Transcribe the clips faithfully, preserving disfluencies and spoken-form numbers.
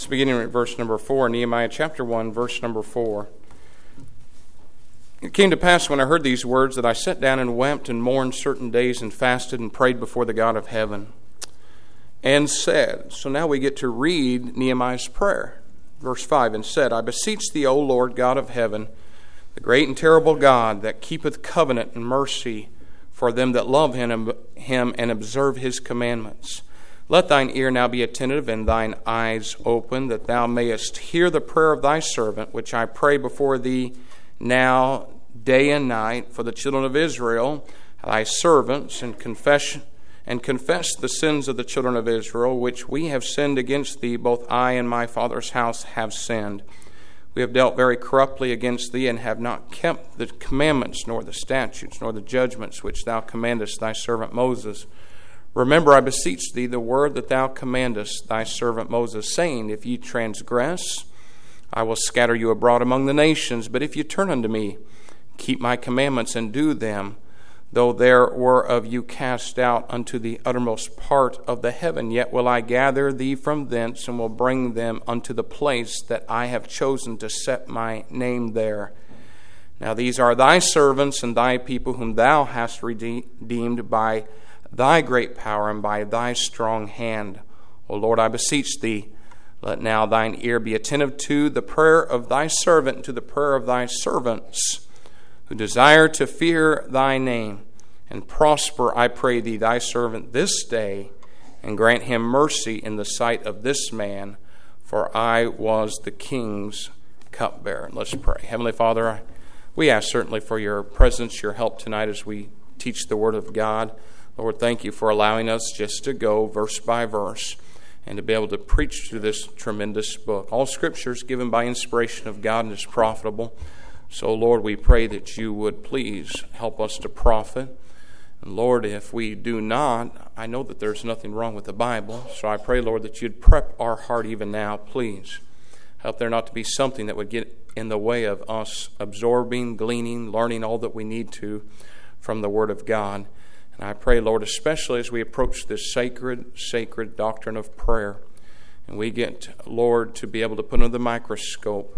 It's beginning at verse number four, Nehemiah chapter one, verse number four. It came to pass when I heard these words that I sat down and wept and mourned certain days and fasted and prayed before the God of heaven and said, so now we get to read Nehemiah's prayer. Verse five, and said, I beseech thee, O Lord God of heaven, the great and terrible God that keepeth covenant and mercy for them that love him and observe his commandments. Let thine ear now be attentive and thine eyes open, that thou mayest hear the prayer of thy servant, which I pray before thee now day and night for the children of Israel, thy servants, and confess and confess the sins of the children of Israel, which we have sinned against thee, both I and my father's house have sinned. We have dealt very corruptly against thee, and have not kept the commandments, nor the statutes, nor the judgments which thou commandest thy servant Moses. Remember, I beseech thee, the word that thou commandest thy servant Moses, saying, if ye transgress, I will scatter you abroad among the nations. But if ye turn unto me, keep my commandments and do them, though there were of you cast out unto the uttermost part of the heaven, yet will I gather thee from thence, and will bring them unto the place that I have chosen to set my name there. Now these are thy servants and thy people, whom thou hast redeemed by thy great power and by thy strong hand. O Lord, I beseech thee, let now thine ear be attentive to the prayer of thy servant, and to the prayer of thy servants, who desire to fear thy name, and prosper, I pray thee, thy servant this day, and grant him mercy in the sight of this man, for I was the king's cupbearer. Let's pray. Heavenly Father, we ask certainly for your presence, your help tonight as we teach the Word of God. Lord, thank you for allowing us just to go verse by verse and to be able to preach through this tremendous book. All Scripture is given by inspiration of God and is profitable. So, Lord, we pray that you would please help us to profit. And, Lord, if we do not, I know that there's nothing wrong with the Bible. So I pray, Lord, that you'd prep our heart even now, please. Help there not to be something that would get in the way of us absorbing, gleaning, learning all that we need to from the Word of God. And I pray, Lord, especially as we approach this sacred, sacred doctrine of prayer, and we get, Lord, to be able to put under the microscope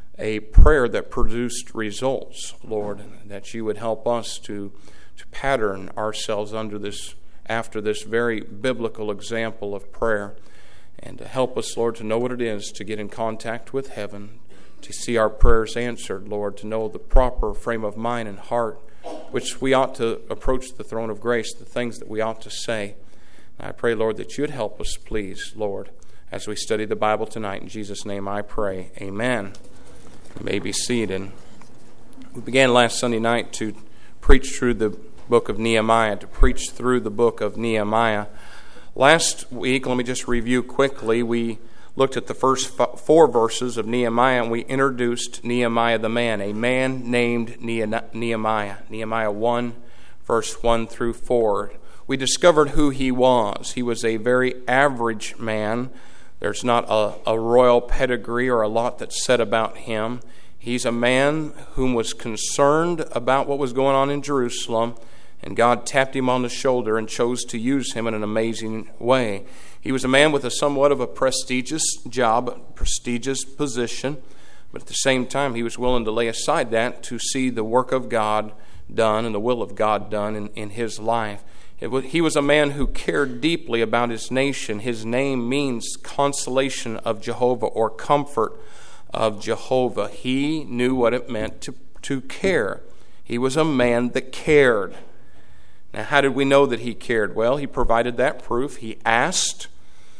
a prayer that produced results, Lord, that you would help us to, to pattern ourselves under this, after this very biblical example of prayer, and to help us, Lord, to know what it is to get in contact with heaven, to see our prayers answered, Lord, to know the proper frame of mind and heart which we ought to approach the throne of grace, the things that we ought to say. And I pray, Lord, that you would help us, please, Lord, as we study the Bible tonight. In Jesus' name I pray. Amen. You may be seated. We began last Sunday night to preach through the book of Nehemiah, to preach through the book of Nehemiah. Last week, let me just review quickly, we looked at the first four verses of Nehemiah, and we introduced Nehemiah the man, a man named Nehemiah. Nehemiah one, verse one through four. We discovered who he was. He was a very average man. There's not a, a royal pedigree or a lot that's said about him. He's a man whom was concerned about what was going on in Jerusalem, and God tapped him on the shoulder and chose to use him in an amazing way. He was a man with a somewhat of a prestigious job, a prestigious position, but at the same time he was willing to lay aside that to see the work of God done and the will of God done in, in his life. It was, he was a man who cared deeply about his nation. His name means consolation of Jehovah, or comfort of Jehovah. He knew what it meant to, to care. He was a man that cared. Now, how did we know that he cared? Well, he provided that proof. He asked,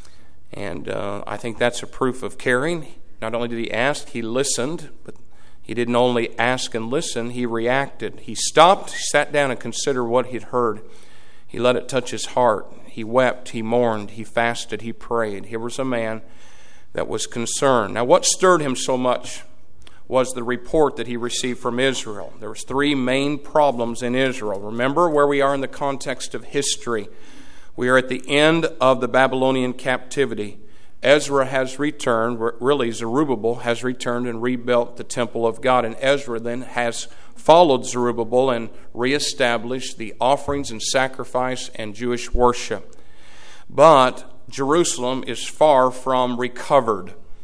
and uh, I think that's a proof of caring. Not only did he ask, he listened, but he didn't only ask and listen, he reacted. He stopped, he sat down and considered what he'd heard. He let it touch his heart. He wept, he mourned, he fasted, he prayed. Here was a man that was concerned. Now, what stirred him so much was the report that he received from Israel. There was three main problems in Israel. Remember where we are in the context of history. We are at the end of the Babylonian captivity. Ezra has returned, really Zerubbabel has returned and rebuilt the temple of God. And Ezra then has followed Zerubbabel and reestablished the offerings and sacrifice and Jewish worship. But Jerusalem is far from recovered.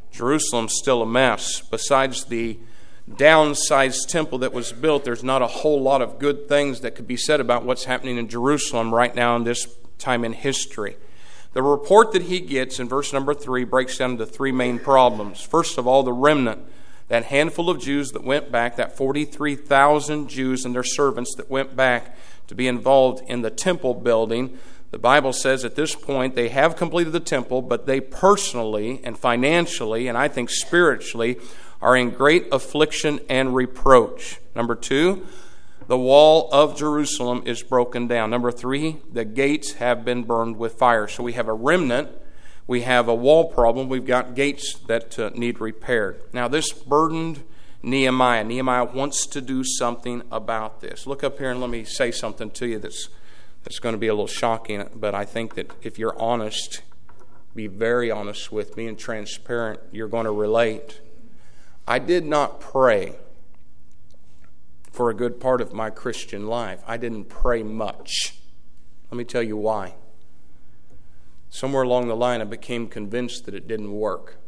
Jerusalem's still a mess. Besides the downsized temple that was built, there's not a whole lot of good things that could be said about what's happening in Jerusalem right now in this time in history. The report that he gets in verse number three breaks down into three main problems. First of all, the remnant, that handful of Jews that went back, that forty-three thousand Jews and their servants that went back to be involved in the temple building. The Bible says at this point they have completed the temple, but they personally and financially, and I think spiritually, are in great affliction and reproach. Number two, the wall of Jerusalem is broken down. Number three, the gates have been burned with fire. So we have a remnant, we have a wall problem, we've got gates that uh, need repaired. Now this burdened Nehemiah. Nehemiah wants to do something about this. Look up here and let me say something to you that's that's going to be a little shocking, but I think that if you're honest, be very honest with me and transparent, you're going to relate. I did not pray for a good part of my Christian life. I didn't pray much. Let me tell you why. Somewhere along the line, I became convinced that it didn't work.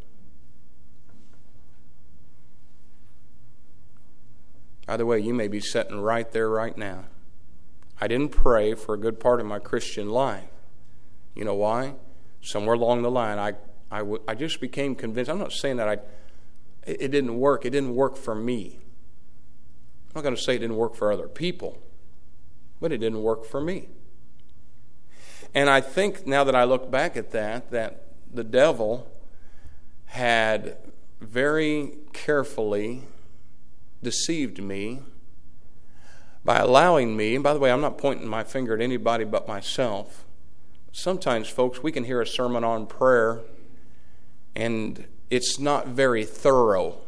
By the way, you may be sitting right there right now. I didn't pray for a good part of my Christian life. You know why? Somewhere along the line, I, I, w- I just became convinced. I'm not saying that I, it, it didn't work. It didn't work for me. I'm not going to say it didn't work for other people, but it didn't work for me. And I think now that I look back at that, that the devil had very carefully deceived me by allowing me, and by the way, I'm not pointing my finger at anybody but myself. Sometimes, folks, we can hear a sermon on prayer and it's not very thorough.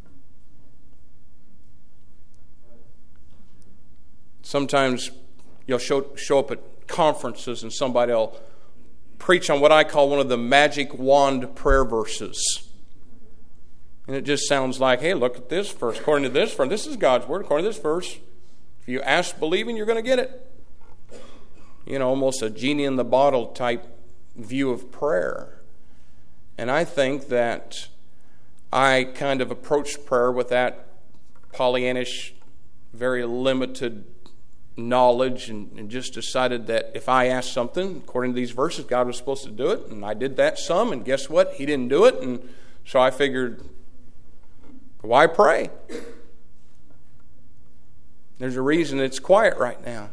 Sometimes you'll show, show up at conferences and somebody will preach on what I call one of the magic wand prayer verses. And it just sounds like, hey, look at this verse. According to this verse, this is God's word. According to this verse, if you ask believing, you're going to get it. You know, almost a genie in the bottle type view of prayer. And I think that I kind of approached prayer with that Pollyannish, very limited knowledge, and, and just decided that if I asked something, according to these verses, God was supposed to do it. And I did that some, and guess what? He didn't do it. And so I figured, why pray? There's a reason it's quiet right now.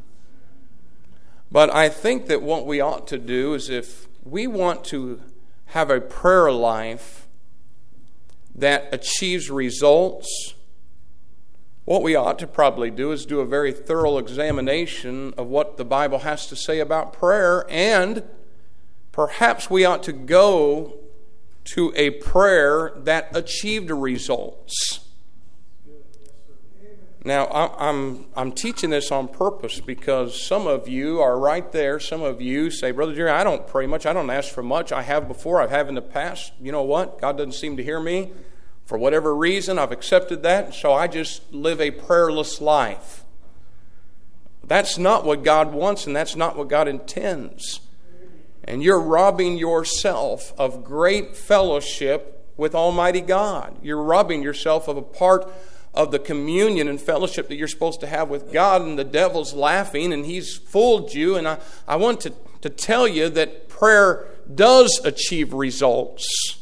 But I think that what we ought to do is, if we want to have a prayer life that achieves results, what we ought to probably do is do a very thorough examination of what the Bible has to say about prayer, and perhaps we ought to go to a prayer that achieved results. Now, I'm I'm teaching this on purpose because some of you are right there. Some of you say, Brother Jerry, I don't pray much. I don't ask for much. I have before. I have in the past. You know what? God doesn't seem to hear me. For whatever reason, I've accepted that, so I just live a prayerless life. That's not what God wants, and that's not what God intends. And you're robbing yourself of great fellowship with Almighty God. You're robbing yourself of a part of the communion and fellowship that you're supposed to have with God, and the devil's laughing, and he's fooled you. And I, I want to, to tell you that prayer does achieve results.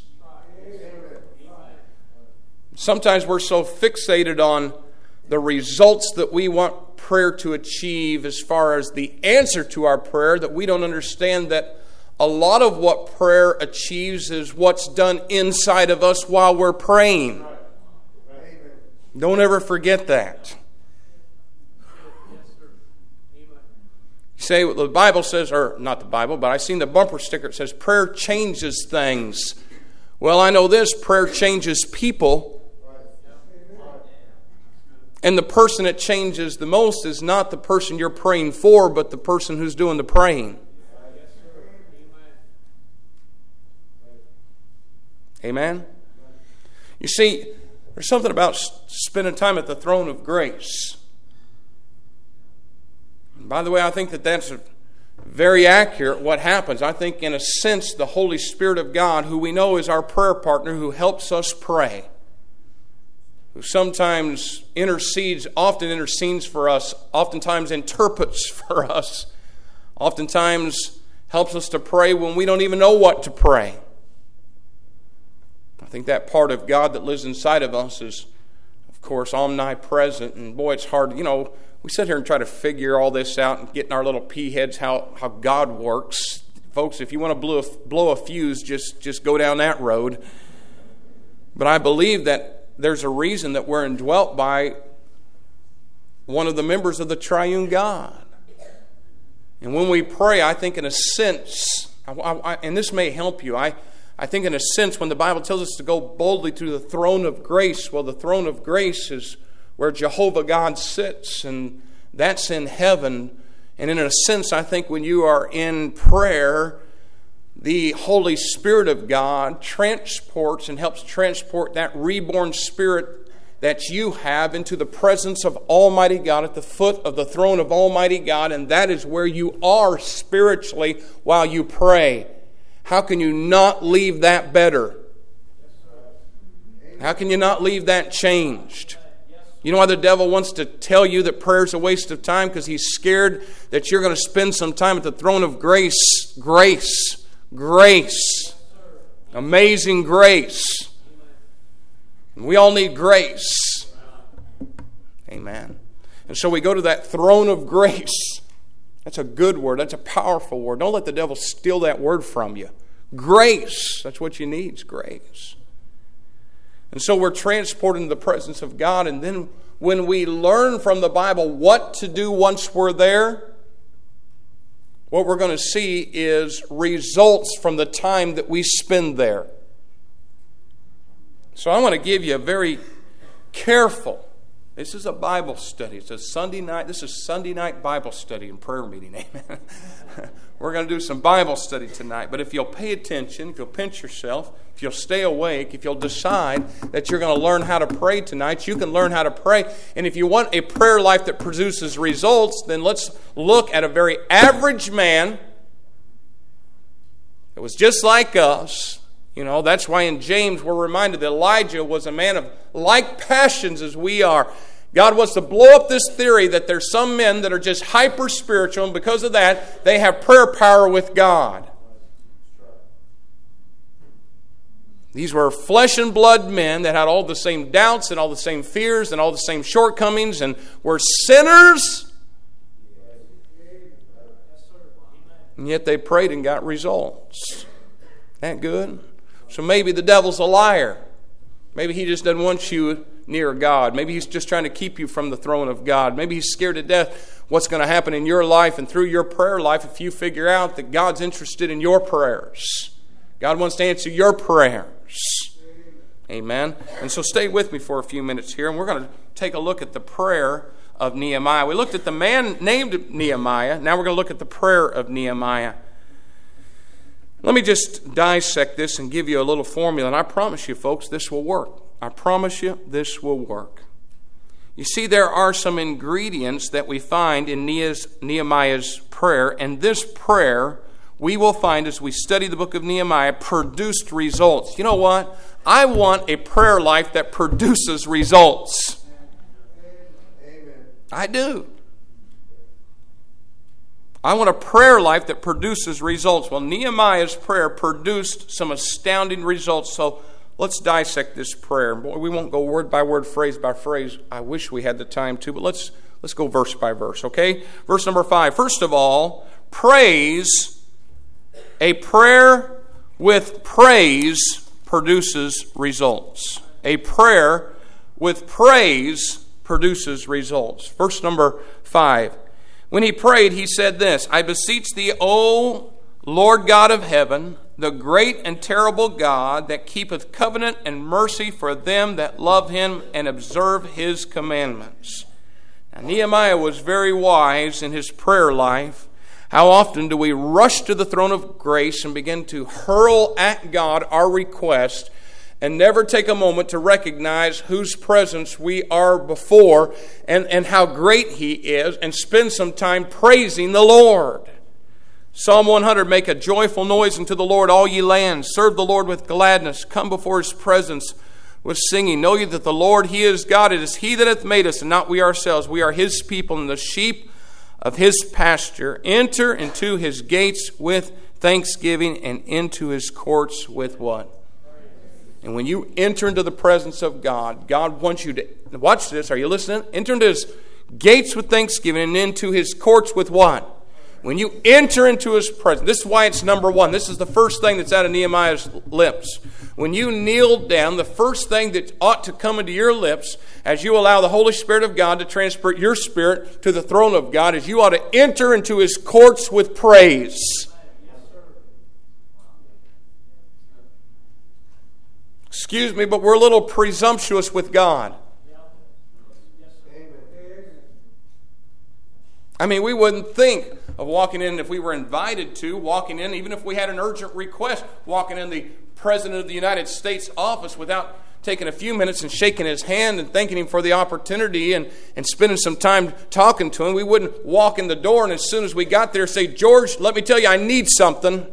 Sometimes we're so fixated on the results that we want prayer to achieve as far as the answer to our prayer that we don't understand that a lot of what prayer achieves is what's done inside of us while we're praying. Don't ever forget that. You say what the Bible says, or not the Bible, but I've seen the bumper sticker that says prayer changes things. Well, I know this, prayer changes people. And the person that changes the most is not the person you're praying for, but the person who's doing the praying. Amen? You see, there's something about spending time at the throne of grace. And by the way, I think that that's a very accurate what happens. I think in a sense the Holy Spirit of God, who we know is our prayer partner, who helps us pray, who sometimes intercedes, often intercedes for us, oftentimes interprets for us, oftentimes helps us to pray when we don't even know what to pray. I think that part of God that lives inside of us is, of course, omnipresent. And boy, it's hard. You know, we sit here and try to figure all this out and get in our little pea heads how, how God works. Folks, if you want to blow a, blow a fuse, just, just go down that road. But I believe that there's a reason that we're indwelt by one of the members of the triune God. And when we pray, I think in a sense, I, I, and this may help you, I, I think in a sense when the Bible tells us to go boldly to the throne of grace, well, the throne of grace is where Jehovah God sits, and that's in heaven. And in a sense, I think when you are in prayer, the Holy Spirit of God transports and helps transport that reborn spirit that you have into the presence of Almighty God, at the foot of the throne of Almighty God, and that is where you are spiritually while you pray. How can you not leave that better? How can you not leave that changed? You know why the devil wants to tell you that prayer is a waste of time? Because he's scared that you're going to spend some time at the throne of grace. Grace. Grace. Amazing grace. We all need grace. Amen. And so we go to that throne of grace. That's a good word. That's a powerful word. Don't let the devil steal that word from you. Grace. That's what you need, is grace. And so we're transported into the presence of God. And then when we learn from the Bible what to do once we're there, what we're going to see is results from the time that we spend there. So I want to give you a very careful, this is a Bible study. It's a Sunday night, this is Sunday night Bible study and prayer meeting. Amen. We're going to do some Bible study tonight. But if you'll pay attention, if you'll pinch yourself, if you'll stay awake, if you'll decide that you're going to learn how to pray tonight, you can learn how to pray. And if you want a prayer life that produces results, then let's look at a very average man that was just like us. You know, that's why in James we're reminded that Elijah was a man of like passions as we are. God wants to blow up this theory that there's some men that are just hyper spiritual, and because of that, they have prayer power with God. These were flesh and blood men that had all the same doubts and all the same fears and all the same shortcomings and were sinners. And yet they prayed and got results. That good? So maybe the devil's a liar. Maybe he just doesn't want you near God. Maybe he's just trying to keep you from the throne of God. Maybe he's scared to death what's going to happen in your life and through your prayer life if you figure out that God's interested in your prayers. God wants to answer your prayers. Amen. And so stay with me for a few minutes here, and we're going to take a look at the prayer of Nehemiah. We looked at the man named Nehemiah. Now we're going to look at the prayer of Nehemiah. Let me just dissect this and give you a little formula, and I promise you, folks, this will work. I promise you, this will work. You see, there are some ingredients that we find in Nehemiah's prayer, and this prayer, we will find as we study the book of Nehemiah, produced results. You know what? I want a prayer life that produces results. Amen. I do. I want a prayer life that produces results. Well, Nehemiah's prayer produced some astounding results. So let's dissect this prayer. Boy, we won't go word by word, phrase by phrase. I wish we had the time to, but let's let's go verse by verse, okay? Verse number five. First of all, praise. A prayer with praise produces results. A prayer with praise produces results. Verse number five. When he prayed, he said this, I beseech thee, O Lord God of heaven, the great and terrible God that keepeth covenant and mercy for them that love him and observe his commandments. Now, Nehemiah was very wise in his prayer life. How often do we rush to the throne of grace and begin to hurl at God our request and never take a moment to recognize whose presence we are before and, and how great he is, and spend some time praising the Lord? Psalm one hundred, make a joyful noise unto the Lord, all ye lands. Serve the Lord with gladness. Come before His presence with singing. Know ye that the Lord, He is God. It is He that hath made us, and not we ourselves. We are His people, and the sheep of His pasture. Enter into His gates with thanksgiving, and into His courts with what? And when you enter into the presence of God, God wants you to, watch this, are you listening? Enter into His gates with thanksgiving, and into His courts with what? When you enter into His presence, this is why it's number one. This is the first thing that's out of Nehemiah's lips. When you kneel down, the first thing that ought to come into your lips as you allow the Holy Spirit of God to transport your spirit to the throne of God is you ought to enter into His courts with praise. Excuse me, but we're a little presumptuous with God. I mean, we wouldn't think of walking in if we were invited to, walking in, even if we had an urgent request, walking in the President of the United States office without taking a few minutes and shaking his hand and thanking him for the opportunity and, and spending some time talking to him. We wouldn't walk in the door and as soon as we got there say, George, let me tell you, I need something.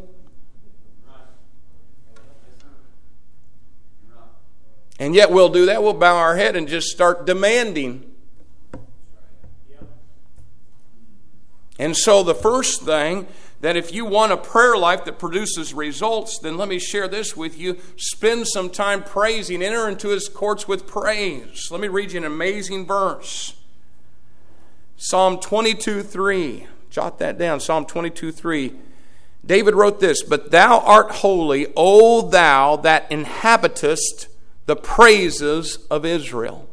And yet we'll do that. We'll bow our head and just start demanding. And so the first thing, that if you want a prayer life that produces results, then let me share this with you. Spend some time praising. Enter into His courts with praise. Let me read you an amazing verse. Psalm twenty-two three. Jot that down. Psalm twenty-two three. David wrote this, But thou art holy, O thou that inhabitest the praises of Israel.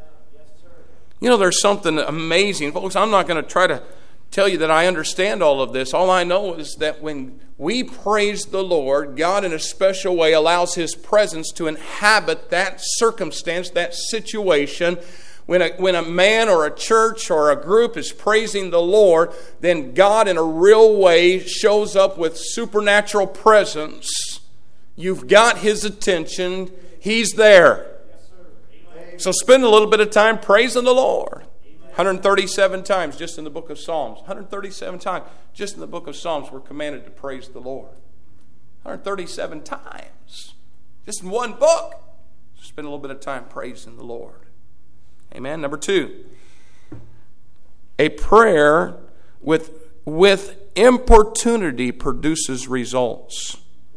You know, there's something amazing. Folks, I'm not going to try to tell you that I understand all of this. All I know is that when we praise the Lord, God in a special way allows His presence to inhabit that circumstance, that situation. When a, when a man or a church or a group is praising the Lord, then God in a real way shows up with supernatural presence. You've got His attention. He's there. So spend a little bit of time praising the Lord. one hundred thirty-seven times just in the book of Psalms. one hundred thirty-seven times just in the book of Psalms we're commanded to praise the Lord. one hundred thirty-seven times. Just in one book. Spend a little bit of time praising the Lord. Amen. Number two. A prayer with, with importunity produces results.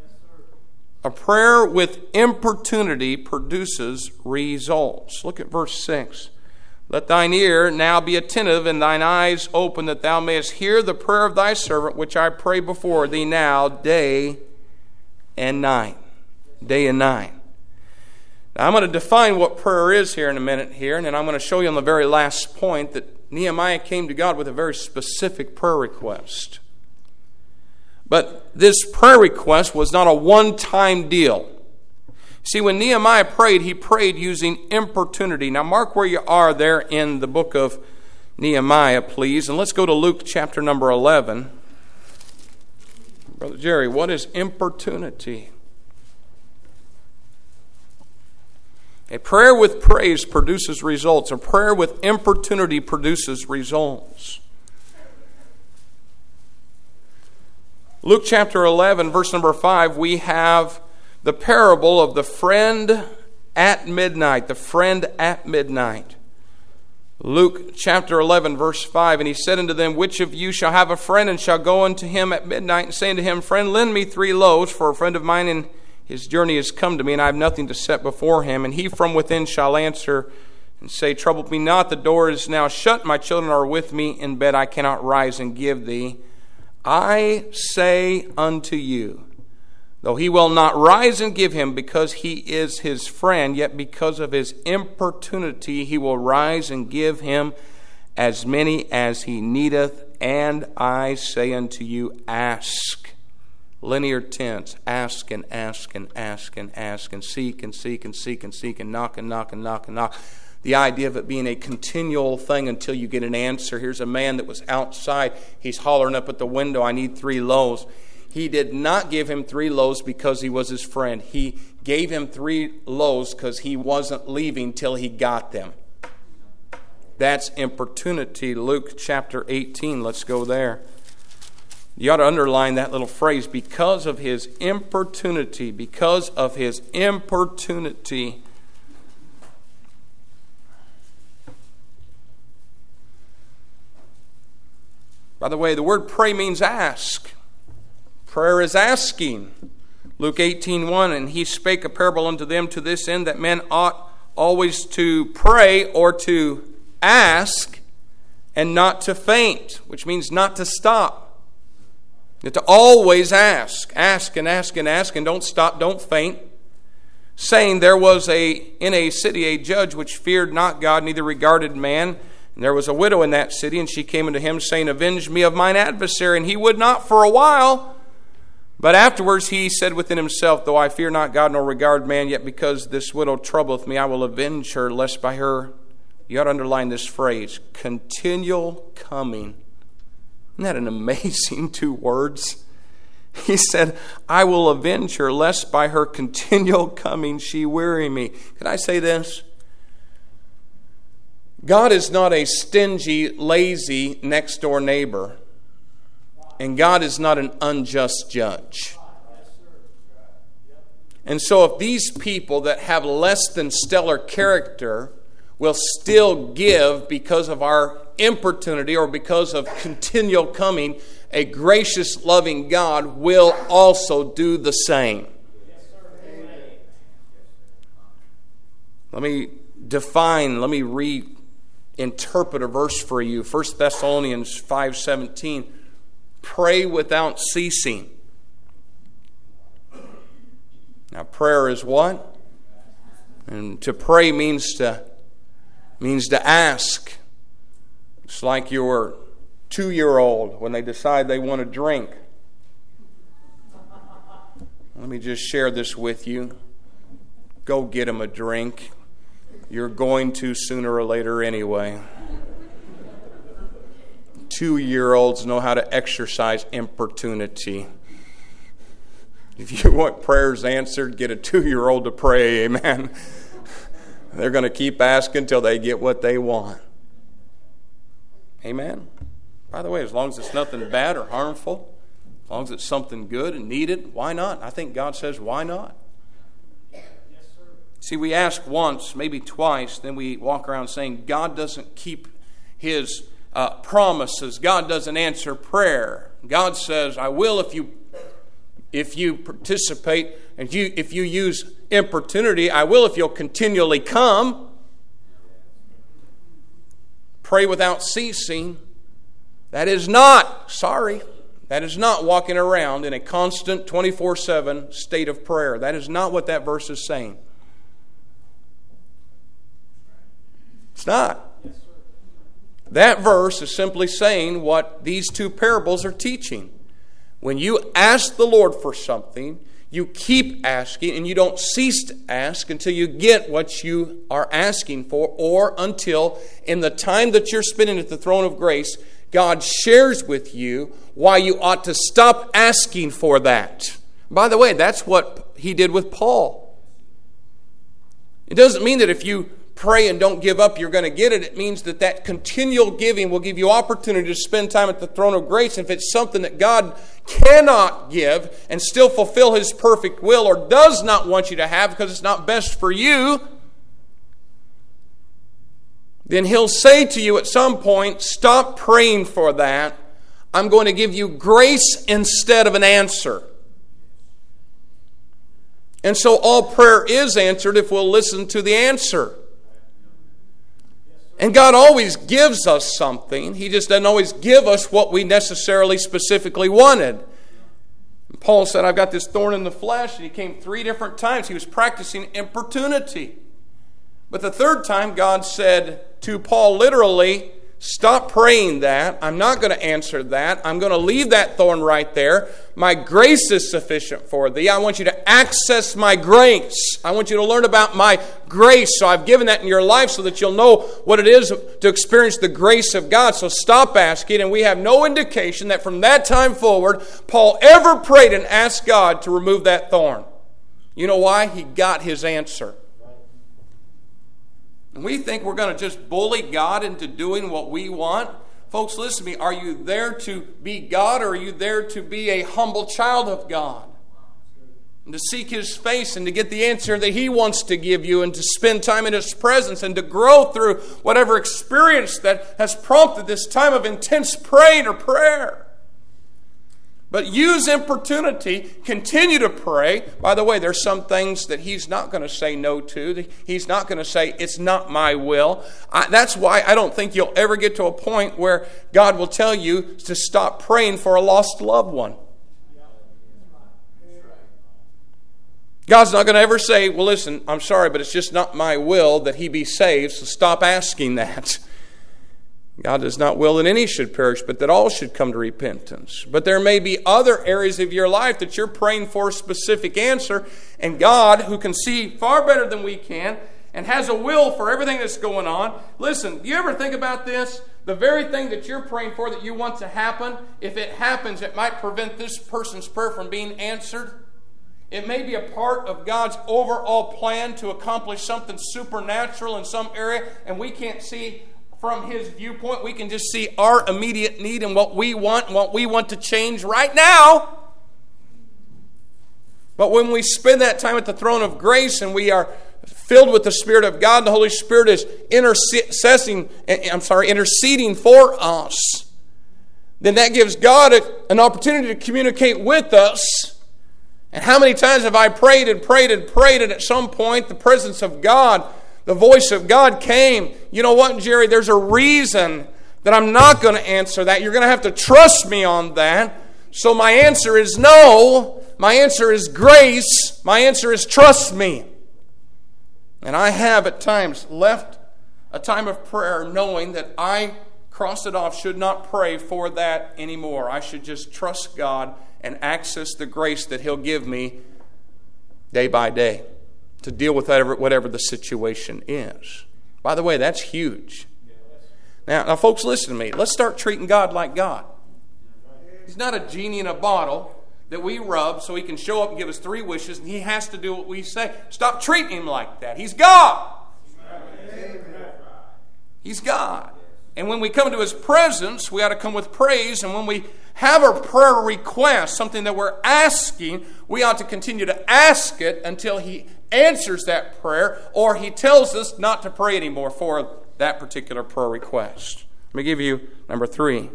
A prayer with importunity produces results. Look at verse six. Let thine ear now be attentive and thine eyes open, that thou mayest hear the prayer of thy servant, which I pray before thee now day and night. Day and night. Now I'm going to define what prayer is here in a minute here, and then I'm going to show you on the very last point that Nehemiah came to God with a very specific prayer request. But this prayer request was not a one-time deal. See, when Nehemiah prayed, he prayed using importunity. Now, mark where you are there in the book of Nehemiah, please. And let's go to Luke chapter number eleven. Brother Jerry, what is importunity? A prayer with praise produces results. A prayer with importunity produces results. Luke chapter eleven, verse number five, we have the parable of the friend at midnight. The friend at midnight. Luke chapter eleven, verse five, And he said unto them, Which of you shall have a friend, and shall go unto him at midnight, and say unto him, Friend, lend me three loaves, for a friend of mine in his journey is come to me, and I have nothing to set before him. And he from within shall answer and say, Trouble me not, the door is now shut, my children are with me in bed, I cannot rise and give thee. I say unto you, though he will not rise and give him because he is his friend, yet because of his importunity he will rise and give him as many as he needeth. And I say unto you, ask. Linear tense. Ask and ask and ask and ask and seek and seek and seek and seek and knock and knock and knock and knock. The idea of it being a continual thing until you get an answer. Here's a man that was outside. He's hollering up at the window, I need three loaves. He did not give him three loaves because he was his friend. He gave him three loaves because he wasn't leaving till he got them. That's importunity. Luke chapter eighteen. Let's go there. You ought to underline that little phrase, because of his importunity, because of his importunity. By the way, the word pray means ask. Prayer is asking. Luke eighteen one, and he spake a parable unto them to this end, that men ought always to pray or to ask and not to faint, which means not to stop. You have to always ask. Ask and ask and ask, and don't stop, don't faint. Saying, there was a in a city a judge which feared not God, neither regarded man. And there was a widow in that city, and she came unto him, saying, avenge me of mine adversary. And he would not for a while. But afterwards he said within himself, though I fear not God nor regard man, yet because this widow troubleth me, I will avenge her, lest by her, you ought to underline this phrase, continual coming. Isn't that an amazing two words? He said, I will avenge her, lest by her continual coming she weary me. Can I say this? God is not a stingy, lazy, next-door neighbor. And God is not an unjust judge. And so if these people that have less than stellar character will still give because of our importunity or because of continual coming, a gracious, loving God will also do the same. Let me define, let me reinterpret a verse for you. First Thessalonians five seventeen. Pray without ceasing. Now prayer is what? And to pray means to means to ask. It's like your two-year-old when they decide they want to drink. Let me just share this with you. Go get them a drink. You're going to sooner or later anyway. Two-year-olds know how to exercise importunity. If you want prayers answered, get a two-year-old to pray, amen. They're going to keep asking until they get what they want. Amen. By the way, as long as it's nothing bad or harmful, as long as it's something good and needed, why not? I think God says, why not? Yes, sir. See, we ask once, maybe twice, then we walk around saying God doesn't keep His uh, promises. God doesn't answer prayer. God says, I will if you if you participate, and you, if you use importunity, I will if you'll continually come. Pray without ceasing. That is not, sorry, that is not walking around in a constant twenty-four seven state of prayer. That is not what that verse is saying. It's not. That verse is simply saying what these two parables are teaching. When you ask the Lord for something, you keep asking and you don't cease to ask until you get what you are asking for, or until in the time that you're spending at the throne of grace, God shares with you why you ought to stop asking for that. By the way, that's what He did with Paul. It doesn't mean that if you pray and don't give up, you're going to get it. It means that that continual giving will give you opportunity to spend time at the throne of grace. If it's something that God cannot give and still fulfill His perfect will, or does not want you to have because it's not best for you, then He'll say to you at some point, stop praying for that. I'm going to give you grace instead of an answer. And so all prayer is answered if we'll listen to the answer. And God always gives us something. He just doesn't always give us what we necessarily specifically wanted. And Paul said, I've got this thorn in the flesh. And he came three different times. He was practicing importunity. But the third time, God said to Paul literally, stop praying that. I'm not going to answer that. I'm going to leave that thorn right there. My grace is sufficient for thee. I want you to access my grace. I want you to learn about my grace. So I've given that in your life so that you'll know what it is to experience the grace of God. So stop asking. And we have no indication that from that time forward, Paul ever prayed and asked God to remove that thorn. You know why? He got his answer. And we think we're going to just bully God into doing what we want. Folks, listen to me. Are you there to be God, or are you there to be a humble child of God? And to seek His face and to get the answer that He wants to give you, and to spend time in His presence and to grow through whatever experience that has prompted this time of intense praying or prayer. But use importunity. Continue to pray. By the way, there's some things that He's not going to say no to. He's not going to say, it's not my will. I, that's why I don't think you'll ever get to a point where God will tell you to stop praying for a lost loved one. God's not going to ever say, well, listen, I'm sorry, but it's just not my will that he be saved, so stop asking that. God does not will that any should perish, but that all should come to repentance. But there may be other areas of your life that you're praying for a specific answer, and God, who can see far better than we can, and has a will for everything that's going on. Listen, do you ever think about this? The very thing that you're praying for that you want to happen, if it happens, it might prevent this person's prayer from being answered. It may be a part of God's overall plan to accomplish something supernatural in some area, and we can't see from His viewpoint. We can just see our immediate need and what we want and what we want to change right now. But when we spend that time at the throne of grace and we are filled with the Spirit of God, the Holy Spirit is interceding, I'm sorry, interceding for us, then that gives God a, an opportunity to communicate with us. And how many times have I prayed and prayed and prayed, and at some point the presence of God, the voice of God came. You know what, Jerry? There's a reason that I'm not going to answer that. You're going to have to trust me on that. So my answer is no. My answer is grace. My answer is trust me. And I have at times left a time of prayer knowing that I crossed it off, should not pray for that anymore. I should just trust God and access the grace that He'll give me day by day to deal with whatever, whatever the situation is. By the way, that's huge. Now, now, folks, listen to me. Let's start treating God like God. He's not a genie in a bottle that we rub so He can show up and give us three wishes, and He has to do what we say. Stop treating Him like that. He's God. He's God. And when we come to His presence, we ought to come with praise. And when we have a prayer request, something that we're asking, we ought to continue to ask it until He answers that prayer, or He tells us not to pray anymore for that particular prayer request. Let me give you number three.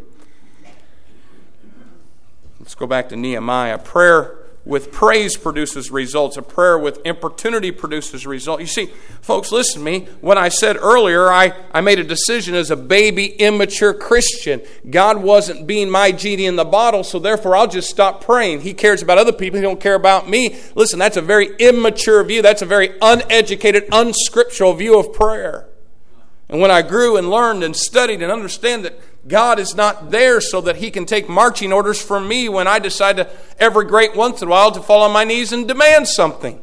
Let's go back to Nehemiah. Prayer with praise produces results. A prayer with importunity produces results. You see, folks, listen to me. When I said earlier, I, I made a decision as a baby, immature Christian. God wasn't being my genie in the bottle, so therefore I'll just stop praying. He cares about other people. He don't care about me. Listen, that's a very immature view. That's a very uneducated, unscriptural view of prayer. And when I grew and learned and studied and understand that God is not there so that He can take marching orders from me when I decide to, every great once in a while, to fall on my knees and demand something.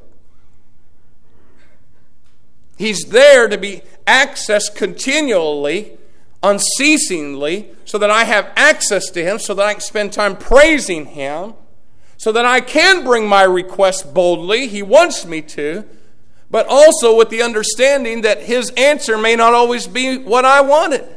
He's there to be accessed continually, unceasingly, so that I have access to Him, so that I can spend time praising Him, so that I can bring my request boldly. He wants me to, but also with the understanding that His answer may not always be what I wanted.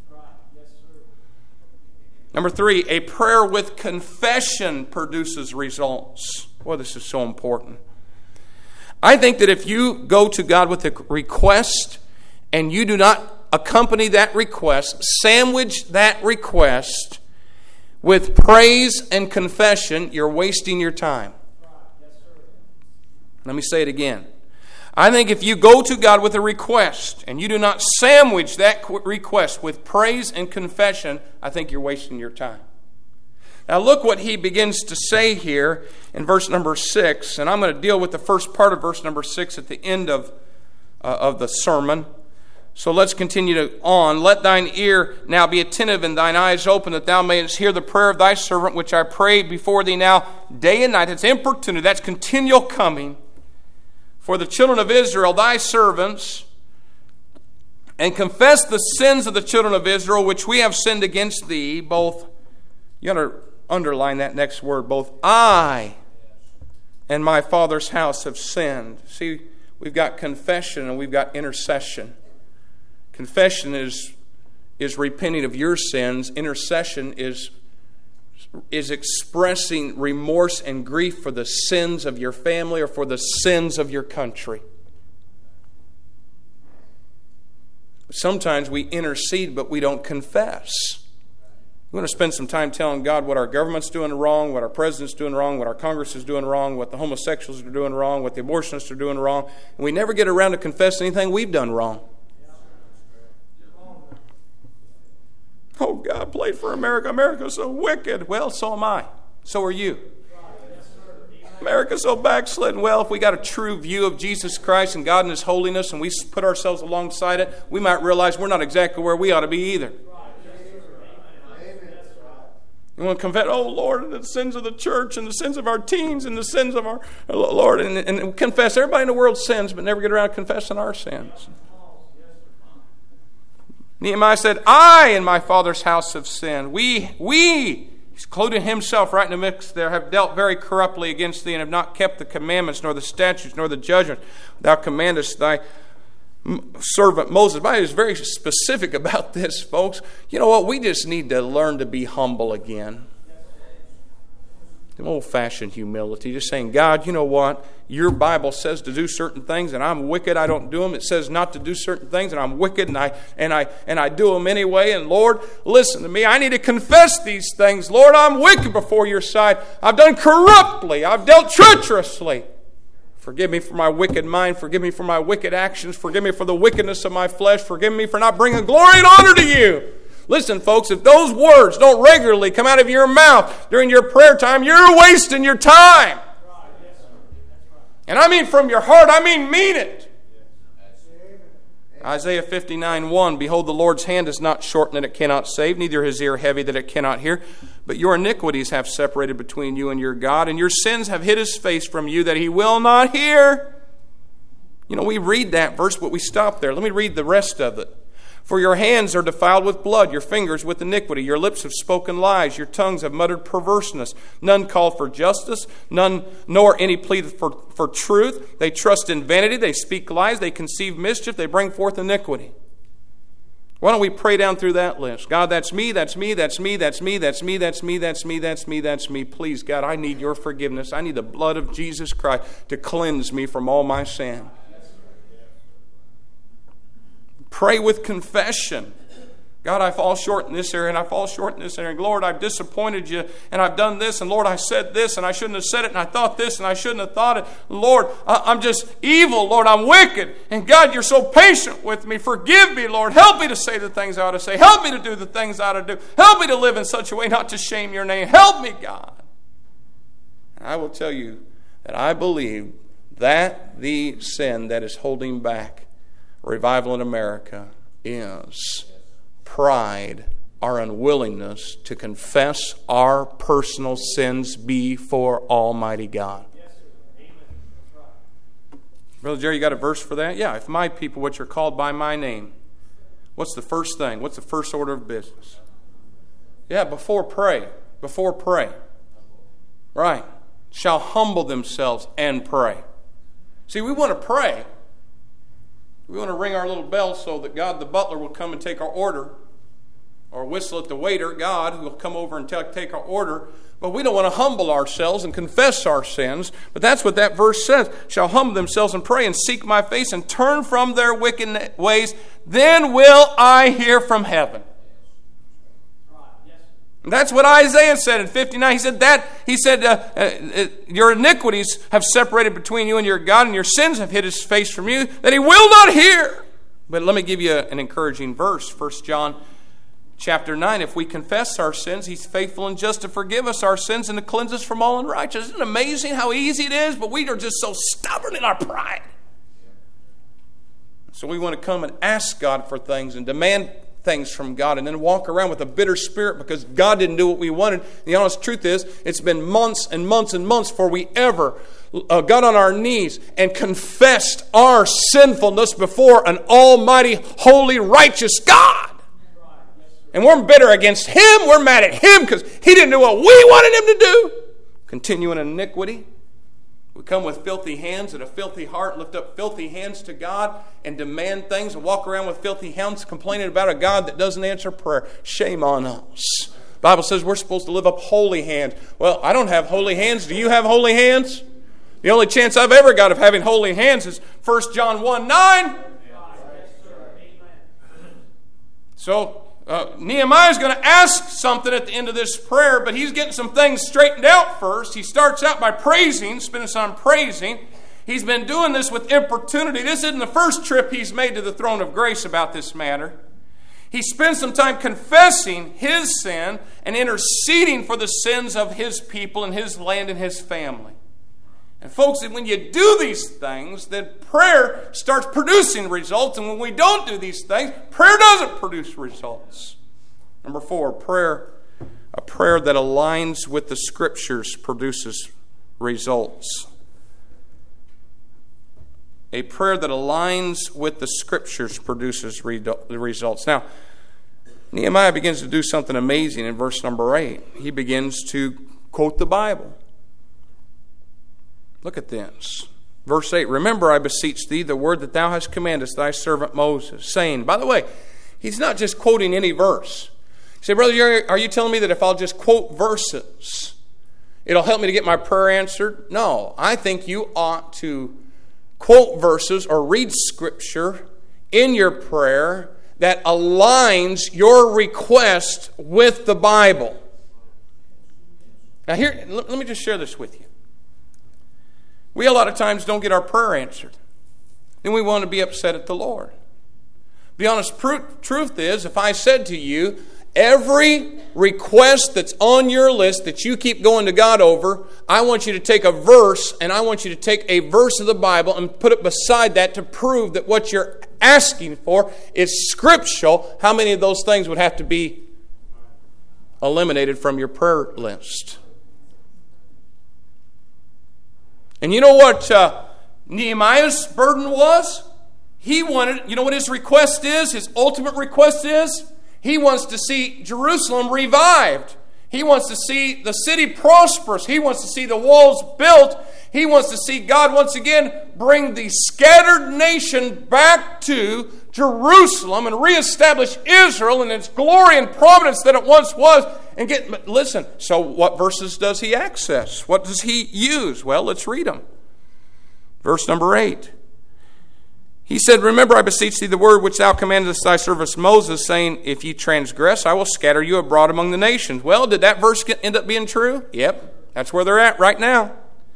Number three, a prayer with confession produces results. Boy, this is so important. I think that if you go to God with a request and you do not accompany that request, sandwich that request with praise and confession, you're wasting your time. Let me say it again. I think if you go to God with a request and you do not sandwich that request with praise and confession, I think you're wasting your time. Now look what he begins to say here in verse number six, and I'm going to deal with the first part of verse number six at the end of, uh, of the sermon. So let's continue to on. Let thine ear now be attentive and thine eyes open, that thou mayest hear the prayer of thy servant, which I pray before thee now day and night. It's importunity. That's continual coming. For the children of Israel, thy servants, and confess the sins of the children of Israel, which we have sinned against thee, both, you got to underline that next word, both I and my father's house have sinned. See, we've got confession and we've got intercession. Confession is is repenting of your sins. Intercession is, is expressing remorse and grief for the sins of your family or for the sins of your country. Sometimes we intercede, but we don't confess. We want to spend some time telling God what our government's doing wrong, what our president's doing wrong, what our Congress is doing wrong, what the homosexuals are doing wrong, what the abortionists are doing wrong. And we never get around to confess anything we've done wrong. Oh, God played for America. America's so wicked. Well, so am I. So are you. America's so backslidden. Well, if we got a true view of Jesus Christ and God and His holiness and we put ourselves alongside it, we might realize we're not exactly where we ought to be either. You want to confess, oh Lord, the sins of the church and the sins of our teens and the sins of our Lord, and, and confess everybody in the world sins, but never get around to confessing our sins. Nehemiah said, I in my Father's house have sinned. We, we, he's including himself right in the mix there, have dealt very corruptly against thee and have not kept the commandments, nor the statutes, nor the judgments thou commandest thy servant Moses. But he was very specific about this, folks. You know what? We just need to learn to be humble again. Old-fashioned humility. Just saying, God, you know what? Your Bible says to do certain things, and I'm wicked. I don't do them. It says not to do certain things, and I'm wicked, and I and I and I do them anyway. And Lord, listen to me. I need to confess these things. Lord, I'm wicked before your sight. I've done corruptly. I've dealt treacherously. Forgive me for my wicked mind. Forgive me for my wicked actions. Forgive me for the wickedness of my flesh. Forgive me for not bringing glory and honor to you. Listen, folks, if those words don't regularly come out of your mouth during your prayer time, you're wasting your time. And I mean from your heart, I mean mean it. Isaiah fifty-nine one, behold, the Lord's hand is not shortened that it cannot save, neither his ear heavy that it cannot hear. But your iniquities have separated between you and your God, and your sins have hid his face from you that he will not hear. You know, we read that verse, but we stop there. Let me read the rest of it. For your hands are defiled with blood, your fingers with iniquity. Your lips have spoken lies, your tongues have muttered perverseness. None call for justice, none nor any plea for, for truth. They trust in vanity, they speak lies, they conceive mischief, they bring forth iniquity. Why don't we pray down through that list? God, that's me, that's me, that's me, that's me, that's me, that's me, that's me, that's me, that's me. Please, God, I need your forgiveness. I need the blood of Jesus Christ to cleanse me from all my sin. Pray with confession. God, I fall short in this area, and I fall short in this area. Lord, I've disappointed you, and I've done this, and Lord, I said this, and I shouldn't have said it, and I thought this, and I shouldn't have thought it. Lord, I'm just evil. Lord, I'm wicked. And God, you're so patient with me. Forgive me, Lord. Help me to say the things I ought to say. Help me to do the things I ought to do. Help me to live in such a way not to shame your name. Help me, God. And I will tell you that I believe that the sin that is holding back revival in America is pride, our unwillingness to confess our personal sins before Almighty God. Brother Jerry, you got a verse for that? Yeah, if my people, which are called by my name, what's the first thing? What's the first order of business? Yeah, before pray. Before pray. Right. Shall humble themselves and pray. See, we want to pray. We want to ring our little bell so that God the butler will come and take our order. Or whistle at the waiter, God, who will come over and take our order. But we don't want to humble ourselves and confess our sins. But that's what that verse says. Shall humble themselves and pray and seek my face and turn from their wicked ways. Then will I hear from heaven. And that's what Isaiah said in fifty-nine. He said that. He said, uh, uh, your iniquities have separated between you and your God, and your sins have hid his face from you, that he will not hear. But let me give you an encouraging verse. First John chapter nine. If we confess our sins, he's faithful and just to forgive us our sins and to cleanse us from all unrighteousness. Isn't it amazing how easy it is? But we are just so stubborn in our pride. So we want to come and ask God for things and demand things from God and then walk around with a bitter spirit because God didn't do what we wanted. The honest truth is, it's been months and months and months before we ever uh, got on our knees and confessed our sinfulness before an almighty, holy, righteous God. And we're bitter against him. We're mad at him because he didn't do what we wanted him to do. Continue in iniquity. We come with filthy hands and a filthy heart, lift up filthy hands to God and demand things and walk around with filthy hands complaining about a God that doesn't answer prayer. Shame on us. The Bible says we're supposed to live up holy hands. Well, I don't have holy hands. Do you have holy hands? The only chance I've ever got of having holy hands is First John one nine. So uh, Nehemiah is going to ask something at the end of this prayer, but he's getting some things straightened out first. He starts out by praising, spending some time praising. He's been doing this with importunity. This isn't the first trip he's made to the throne of grace about this matter. He spends some time confessing his sin and interceding for the sins of his people and his land and his family. And folks, when you do these things, then prayer starts producing results. And when we don't do these things, prayer doesn't produce results. Number four, prayer, a prayer that aligns with the Scriptures produces results. A prayer that aligns with the Scriptures produces re- results. Now, Nehemiah begins to do something amazing in verse number eight. He begins to quote the Bible. Look at this. Verse eight, remember, I beseech thee, the word that thou hast commanded thy servant Moses, saying, by the way, he's not just quoting any verse. You say, brother, are you telling me that if I'll just quote verses, it'll help me to get my prayer answered? No, I think you ought to quote verses or read Scripture in your prayer that aligns your request with the Bible. Now here, let me just share this with you. We a lot of times don't get our prayer answered. Then we want to be upset at the Lord. The honest pr- truth is, if I said to you, every request that's on your list that you keep going to God over, I want you to take a verse and I want you to take a verse of the Bible and put it beside that to prove that what you're asking for is scriptural, how many of those things would have to be eliminated from your prayer list? And you know what uh, Nehemiah's burden was? He wanted, you know what his request is? His ultimate request is? He wants to see Jerusalem revived. He wants to see the city prosperous. He wants to see the walls built. He wants to see God once again bring the scattered nation back to Jerusalem and reestablish Israel in its glory and providence that it once was. And get, listen, so what verses does he access? What does he use? Well, let's read them. Verse number eight. He said, remember, I beseech thee, the word which thou commandest thy servant Moses, saying, if ye transgress, I will scatter you abroad among the nations. Well, did that verse end up being true? Yep, that's where they're at right now.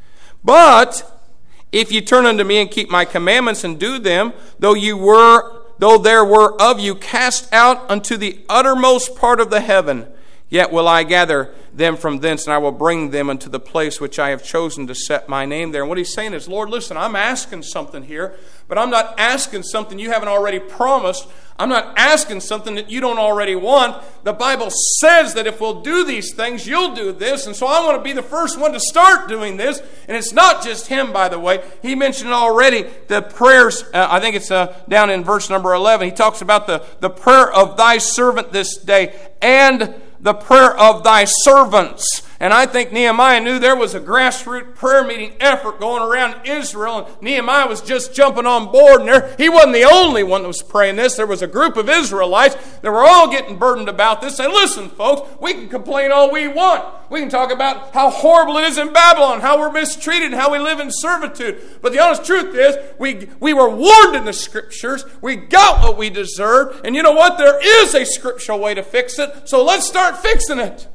But if ye turn unto me and keep my commandments and do them, though you were, though there were of you cast out unto the uttermost part of the heaven, yet will I gather them from thence, and I will bring them into the place which I have chosen to set my name there. And what he's saying is, Lord, listen, I'm asking something here, but I'm not asking something you haven't already promised. I'm not asking something that you don't already want. The Bible says that if we'll do these things, you'll do this. And so I want to be the first one to start doing this. And it's not just him, by the way. He mentioned already the prayers. Uh, I think it's uh, down in verse number eleven. He talks about the, the prayer of thy servant this day and the prayer of thy servants. And I think Nehemiah knew there was a grassroots prayer meeting effort going around Israel. And Nehemiah was just jumping on board. And there, he wasn't the only one that was praying this. There was a group of Israelites that were all getting burdened about this. Say, listen, folks, we can complain all we want. We can talk about how horrible it is in Babylon, how we're mistreated, how we live in servitude. But the honest truth is, we, we were warned in the Scriptures. We got what we deserved. And you know what? There is a scriptural way to fix it. So let's start fixing it.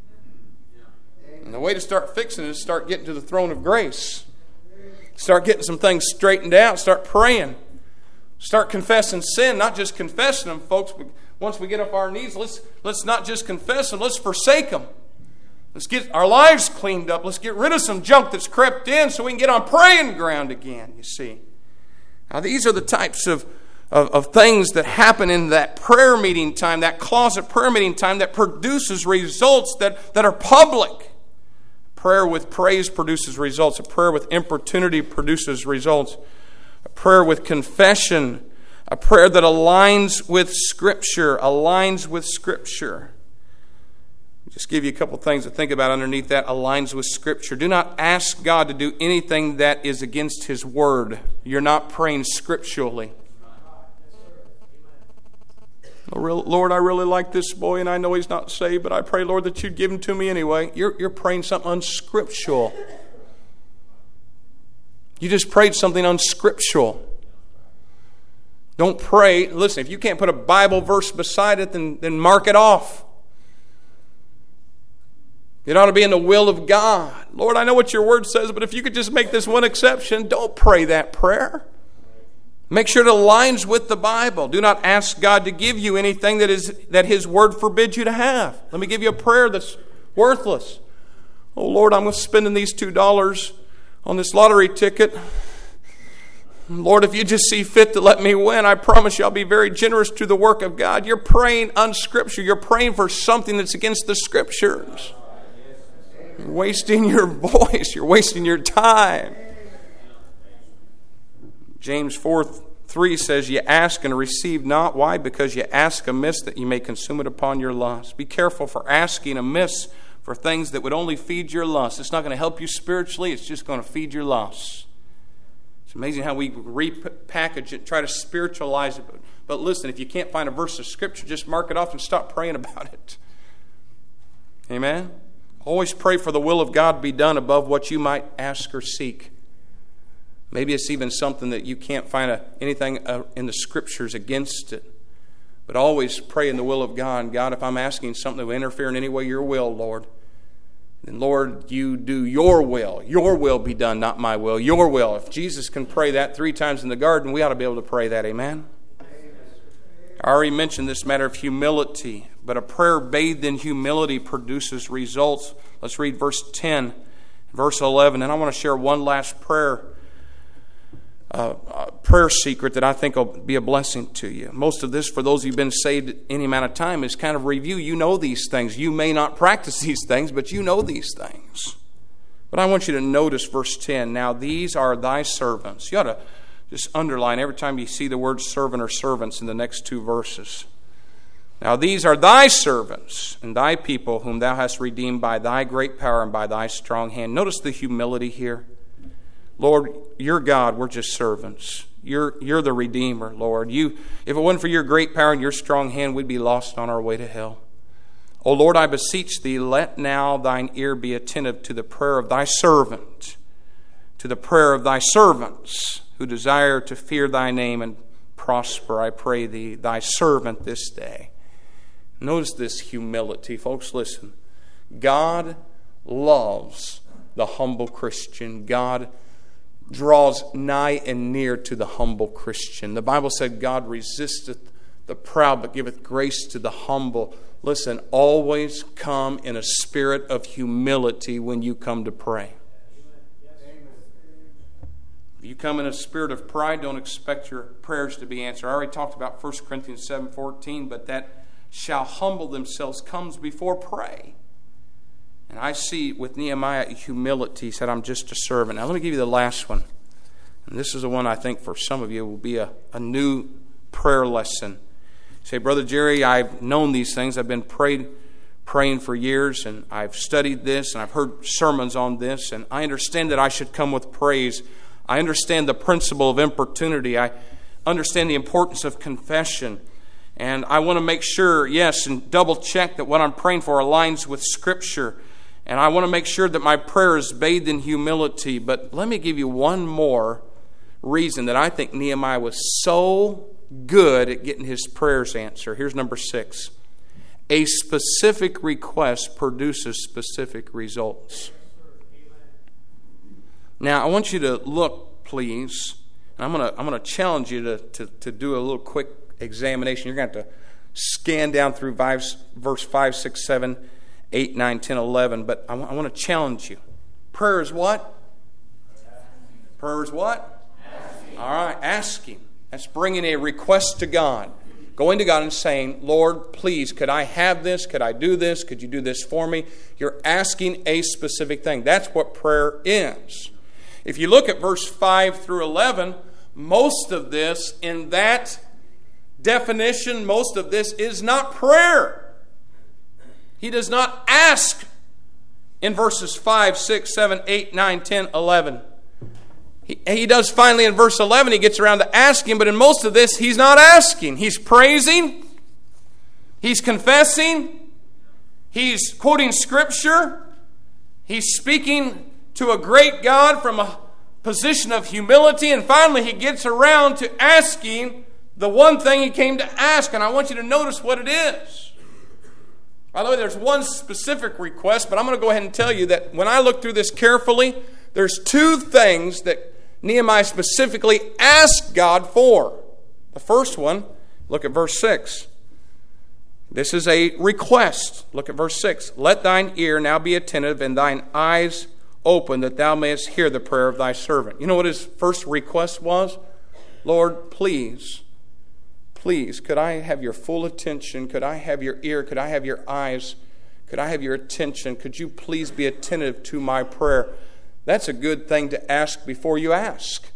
And the way to start fixing it is start getting to the throne of grace. Start getting some things straightened out. Start praying. Start confessing sin, not just confessing them, folks. But once we get up our knees, let's, let's not just confess them. Let's forsake them. Let's get our lives cleaned up. Let's get rid of some junk that's crept in so we can get on praying ground again, you see. Now, these are the types of, of, of things that happen in that prayer meeting time, that closet prayer meeting time that produces results that, that are public. Prayer with praise produces results. A prayer with importunity produces results. A prayer with confession, a prayer that aligns with Scripture, aligns with Scripture. Just give you a couple things to think about underneath that. Aligns with Scripture. Do not ask God to do anything that is against His Word. You're not praying scripturally. Lord, I really like this boy and I know he's not saved, but I pray, Lord, that you'd give him to me anyway. You're, you're praying something unscriptural. You just prayed something unscriptural. Don't pray. Listen, if you can't put a Bible verse beside it, then, then mark it off. It ought to be in the will of God. Lord, I know what your word says, but if you could just make this one exception, don't pray that prayer. Make sure it aligns with the Bible. Do not ask God to give you anything that is that His Word forbids you to have. Let me give you a prayer that's worthless. Oh, Lord, I'm spending these two dollars on this lottery ticket. Lord, if you just see fit to let me win, I promise you I'll be very generous to the work of God. You're praying unscriptural. You're praying for something that's against the Scriptures. You're wasting your voice. You're wasting your time. James four three says, you ask and receive not. Why? Because you ask amiss that you may consume it upon your lust. Be careful for asking amiss for things that would only feed your lust. It's not going to help you spiritually. It's just going to feed your lust. It's amazing how we repackage it, try to spiritualize it. But, but listen, if you can't find a verse of Scripture, just mark it off and stop praying about it. Amen? Always pray for the will of God to be done above what you might ask or seek. Maybe it's even something that you can't find a, anything in the Scriptures against it. But always pray in the will of God. God, if I'm asking something that will interfere in any way your will, Lord, then Lord, you do your will. Your will be done, not my will. Your will. If Jesus can pray that three times in the garden, we ought to be able to pray that. Amen? I already mentioned this matter of humility, but a prayer bathed in humility produces results. Let's read verse ten, verse eleven, and I want to share one last prayer Uh, uh, prayer secret that I think will be a blessing to you. Most of this, for those of you who've been saved any amount of time, is kind of review. You know these things. You may not practice these things, but you know these things. But I want you to notice verse ten. Now these are thy servants. You ought to just underline every time you see the word servant or servants in the next two verses. Now these are thy servants and thy people whom thou hast redeemed by thy great power and by thy strong hand. Notice the humility here. Lord, you're God, we're just servants. You're, you're the Redeemer, Lord. You, if it wasn't for your great power and your strong hand, we'd be lost on our way to hell. O Lord, I beseech thee, let now thine ear be attentive to the prayer of thy servant, to the prayer of thy servants who desire to fear thy name and prosper, I pray thee, thy servant this day. Notice this humility. Folks, listen. God loves the humble Christian. God draws nigh and near to the humble Christian. The Bible said God resisteth the proud but giveth grace to the humble. Listen, always come in a spirit of humility when you come to pray. If you come in a spirit of pride, don't expect your prayers to be answered. I already talked about First Corinthians seven fourteen, but that shall humble themselves comes before pray. And I see with Nehemiah humility. He said, I'm just a servant. Now let me give you the last one. And this is the one I think for some of you will be a, a new prayer lesson. You say, Brother Jerry, I've known these things. I've been prayed, praying for years, and I've studied this, and I've heard sermons on this, and I understand that I should come with praise. I understand the principle of importunity. I understand the importance of confession. And I want to make sure, yes, and double check that what I'm praying for aligns with Scripture. And I want to make sure that my prayer is bathed in humility. But let me give you one more reason that I think Nehemiah was so good at getting his prayers answered. Here's number six. A specific request produces specific results. Now, I want you to look, please. And I'm going to I'm going to challenge you to, to, to do a little quick examination. You're going to have to scan down through five, verse five, six, seven, eight, nine, ten, eleven. But I, w- I want to challenge you. Prayer is what? Prayer is what? Asking. All right, asking. That's bringing a request to God. Going to God and saying, Lord, please, could I have this? Could I do this? Could you do this for me? You're asking a specific thing. That's what prayer is. If you look at verse five through eleven, most of this in that definition, most of this is not prayer. He does not ask in verses five, six, seven, eight, nine, ten, eleven. He, he does finally in verse eleven, he gets around to asking, but in most of this, he's not asking. He's praising. He's confessing. He's quoting Scripture. He's speaking to a great God from a position of humility. And finally, he gets around to asking the one thing he came to ask. And I want you to notice what it is. By the way, there's one specific request, but I'm going to go ahead and tell you that when I look through this carefully, there's two things that Nehemiah specifically asked God for. The first one, look at verse six. This is a request. Look at verse six. Let thine ear now be attentive and thine eyes open, that thou mayest hear the prayer of thy servant. You know what his first request was? Lord, please, please, could I have your full attention? Could I have your ear? Could I have your eyes? Could I have your attention? Could you please be attentive to my prayer? That's a good thing to ask before you ask.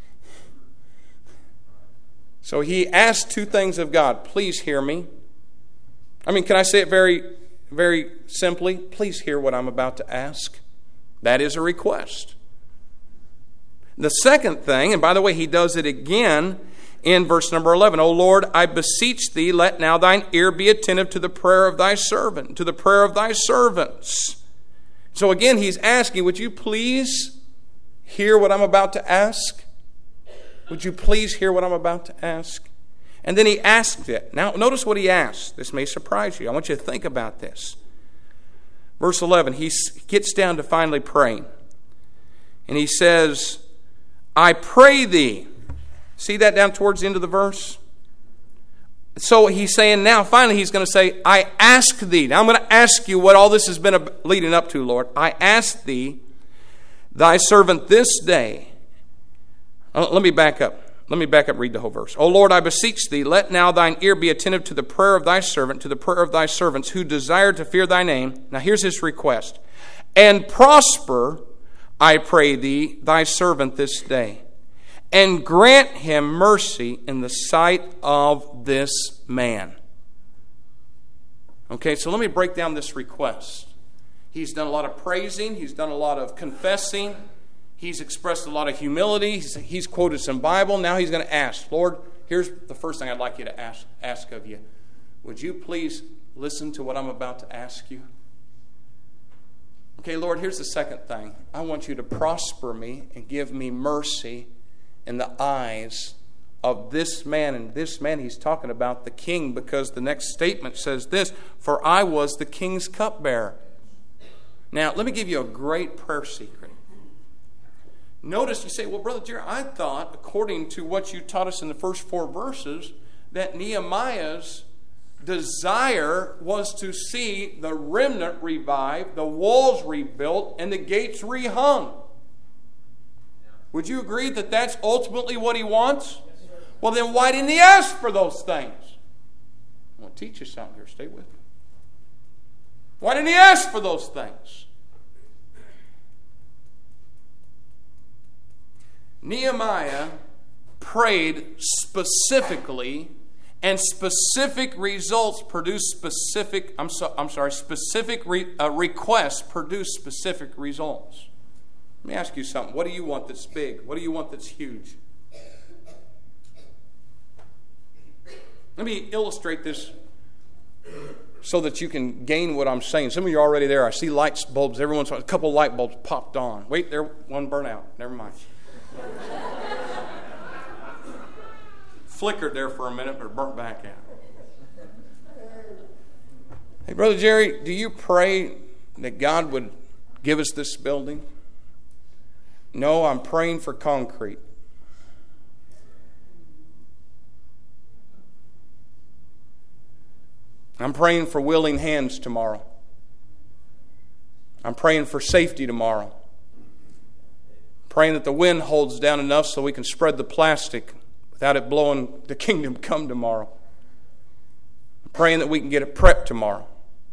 So he asked two things of God. Please hear me. I mean, can I say it very, very simply? Please hear what I'm about to ask. That is a request. The second thing, and by the way, he does it again in verse number eleven. O Lord, I beseech thee, let now thine ear be attentive to the prayer of thy servant, to the prayer of thy servants. So again, he's asking, would you please hear what I'm about to ask? Would you please hear what I'm about to ask? And then he asked it. Now, notice what he asked. This may surprise you. I want you to think about this. Verse eleven, he gets down to finally praying. And he says, I pray thee. See that down towards the end of the verse? So he's saying now, finally he's going to say, I ask thee. Now I'm going to ask you what all this has been leading up to, Lord. I ask thee, thy servant this day. Oh, let me back up. Let me back up and read the whole verse. O Lord, I beseech thee, let now thine ear be attentive to the prayer of thy servant, to the prayer of thy servants who desire to fear thy name. Now here's his request. And prosper, I pray thee, thy servant this day. And grant him mercy in the sight of this man. Okay, so let me break down this request. He's done a lot of praising. He's done a lot of confessing. He's expressed a lot of humility. He's, he's quoted some Bible. Now he's going to ask, Lord, here's the first thing I'd like you to ask, ask of you. Would you please listen to what I'm about to ask you? Okay, Lord, here's the second thing. I want you to prosper me and give me mercy in the eyes of this man. And this man, he's talking about the king, because the next statement says this, for I was the king's cupbearer. Now, let me give you a great prayer secret. Notice, you say, well, Brother Jerry, I thought, according to what you taught us in the first four verses, that Nehemiah's desire was to see the remnant revived, the walls rebuilt, and the gates rehung. Would you agree that that's ultimately what he wants? Yes, well, then why didn't he ask for those things? I want to teach you something here. Stay with me. Why didn't he ask for those things? Nehemiah prayed specifically, and specific results produce specific, I'm, so, I'm sorry, specific re, uh, requests produce specific results. Let me ask you something. What do you want that's big? What do you want that's huge? Let me illustrate this so that you can gain what I'm saying. Some of you are already there. I see light bulbs. Every once in a while, a couple light bulbs popped on. Wait, there, one burnt out. Never mind. Flickered there for a minute, but it burnt back out. Hey, Brother Jerry, do you pray that God would give us this building? No, I'm praying for concrete. I'm praying for willing hands tomorrow. I'm praying for safety tomorrow. Praying that the wind holds down enough so we can spread the plastic without it blowing the kingdom come tomorrow. I'm praying that we can get it prepped tomorrow.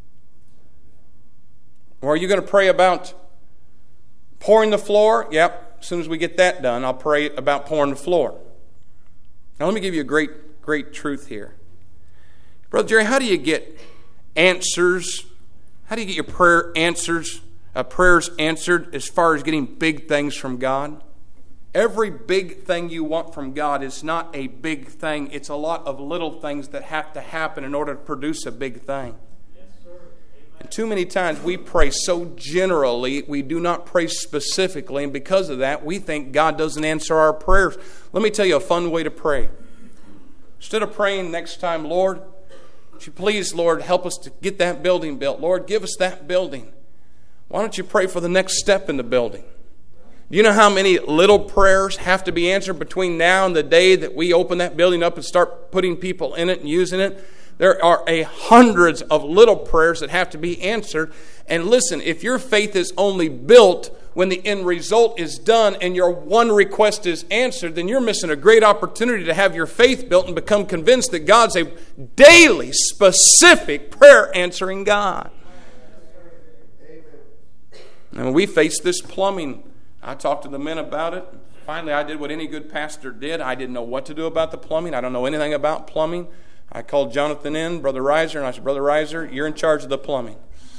Or are you going to pray about pouring the floor? Yep. As soon as we get that done, I'll pray about pouring the floor. Now let me give you a great, great truth here. Brother Jerry, how do you get answers How do you get your prayer answers, uh, prayers answered as far as getting big things from God? Every big thing you want from God is not a big thing. It's a lot of little things that have to happen in order to produce a big thing. Yes, sir. And too many times we pray so generally, we do not pray specifically, and because of that, we think God doesn't answer our prayers. Let me tell you a fun way to pray. Instead of praying next time, Lord, would you please, Lord, help us to get that building built. Lord, give us that building. Why don't you pray for the next step in the building? Do you know how many little prayers have to be answered between now and the day that we open that building up and start putting people in it and using it? There are a hundreds of little prayers that have to be answered. And listen, if your faith is only built when the end result is done and your one request is answered, then you're missing a great opportunity to have your faith built and become convinced that God's a daily, specific prayer answering God. And when we face this plumbing, I talked to the men about it. Finally, I did what any good pastor did. I didn't know what to do about the plumbing. I don't know anything about plumbing. I called Jonathan in, Brother Reiser, and I said, Brother Reiser, you're in charge of the plumbing.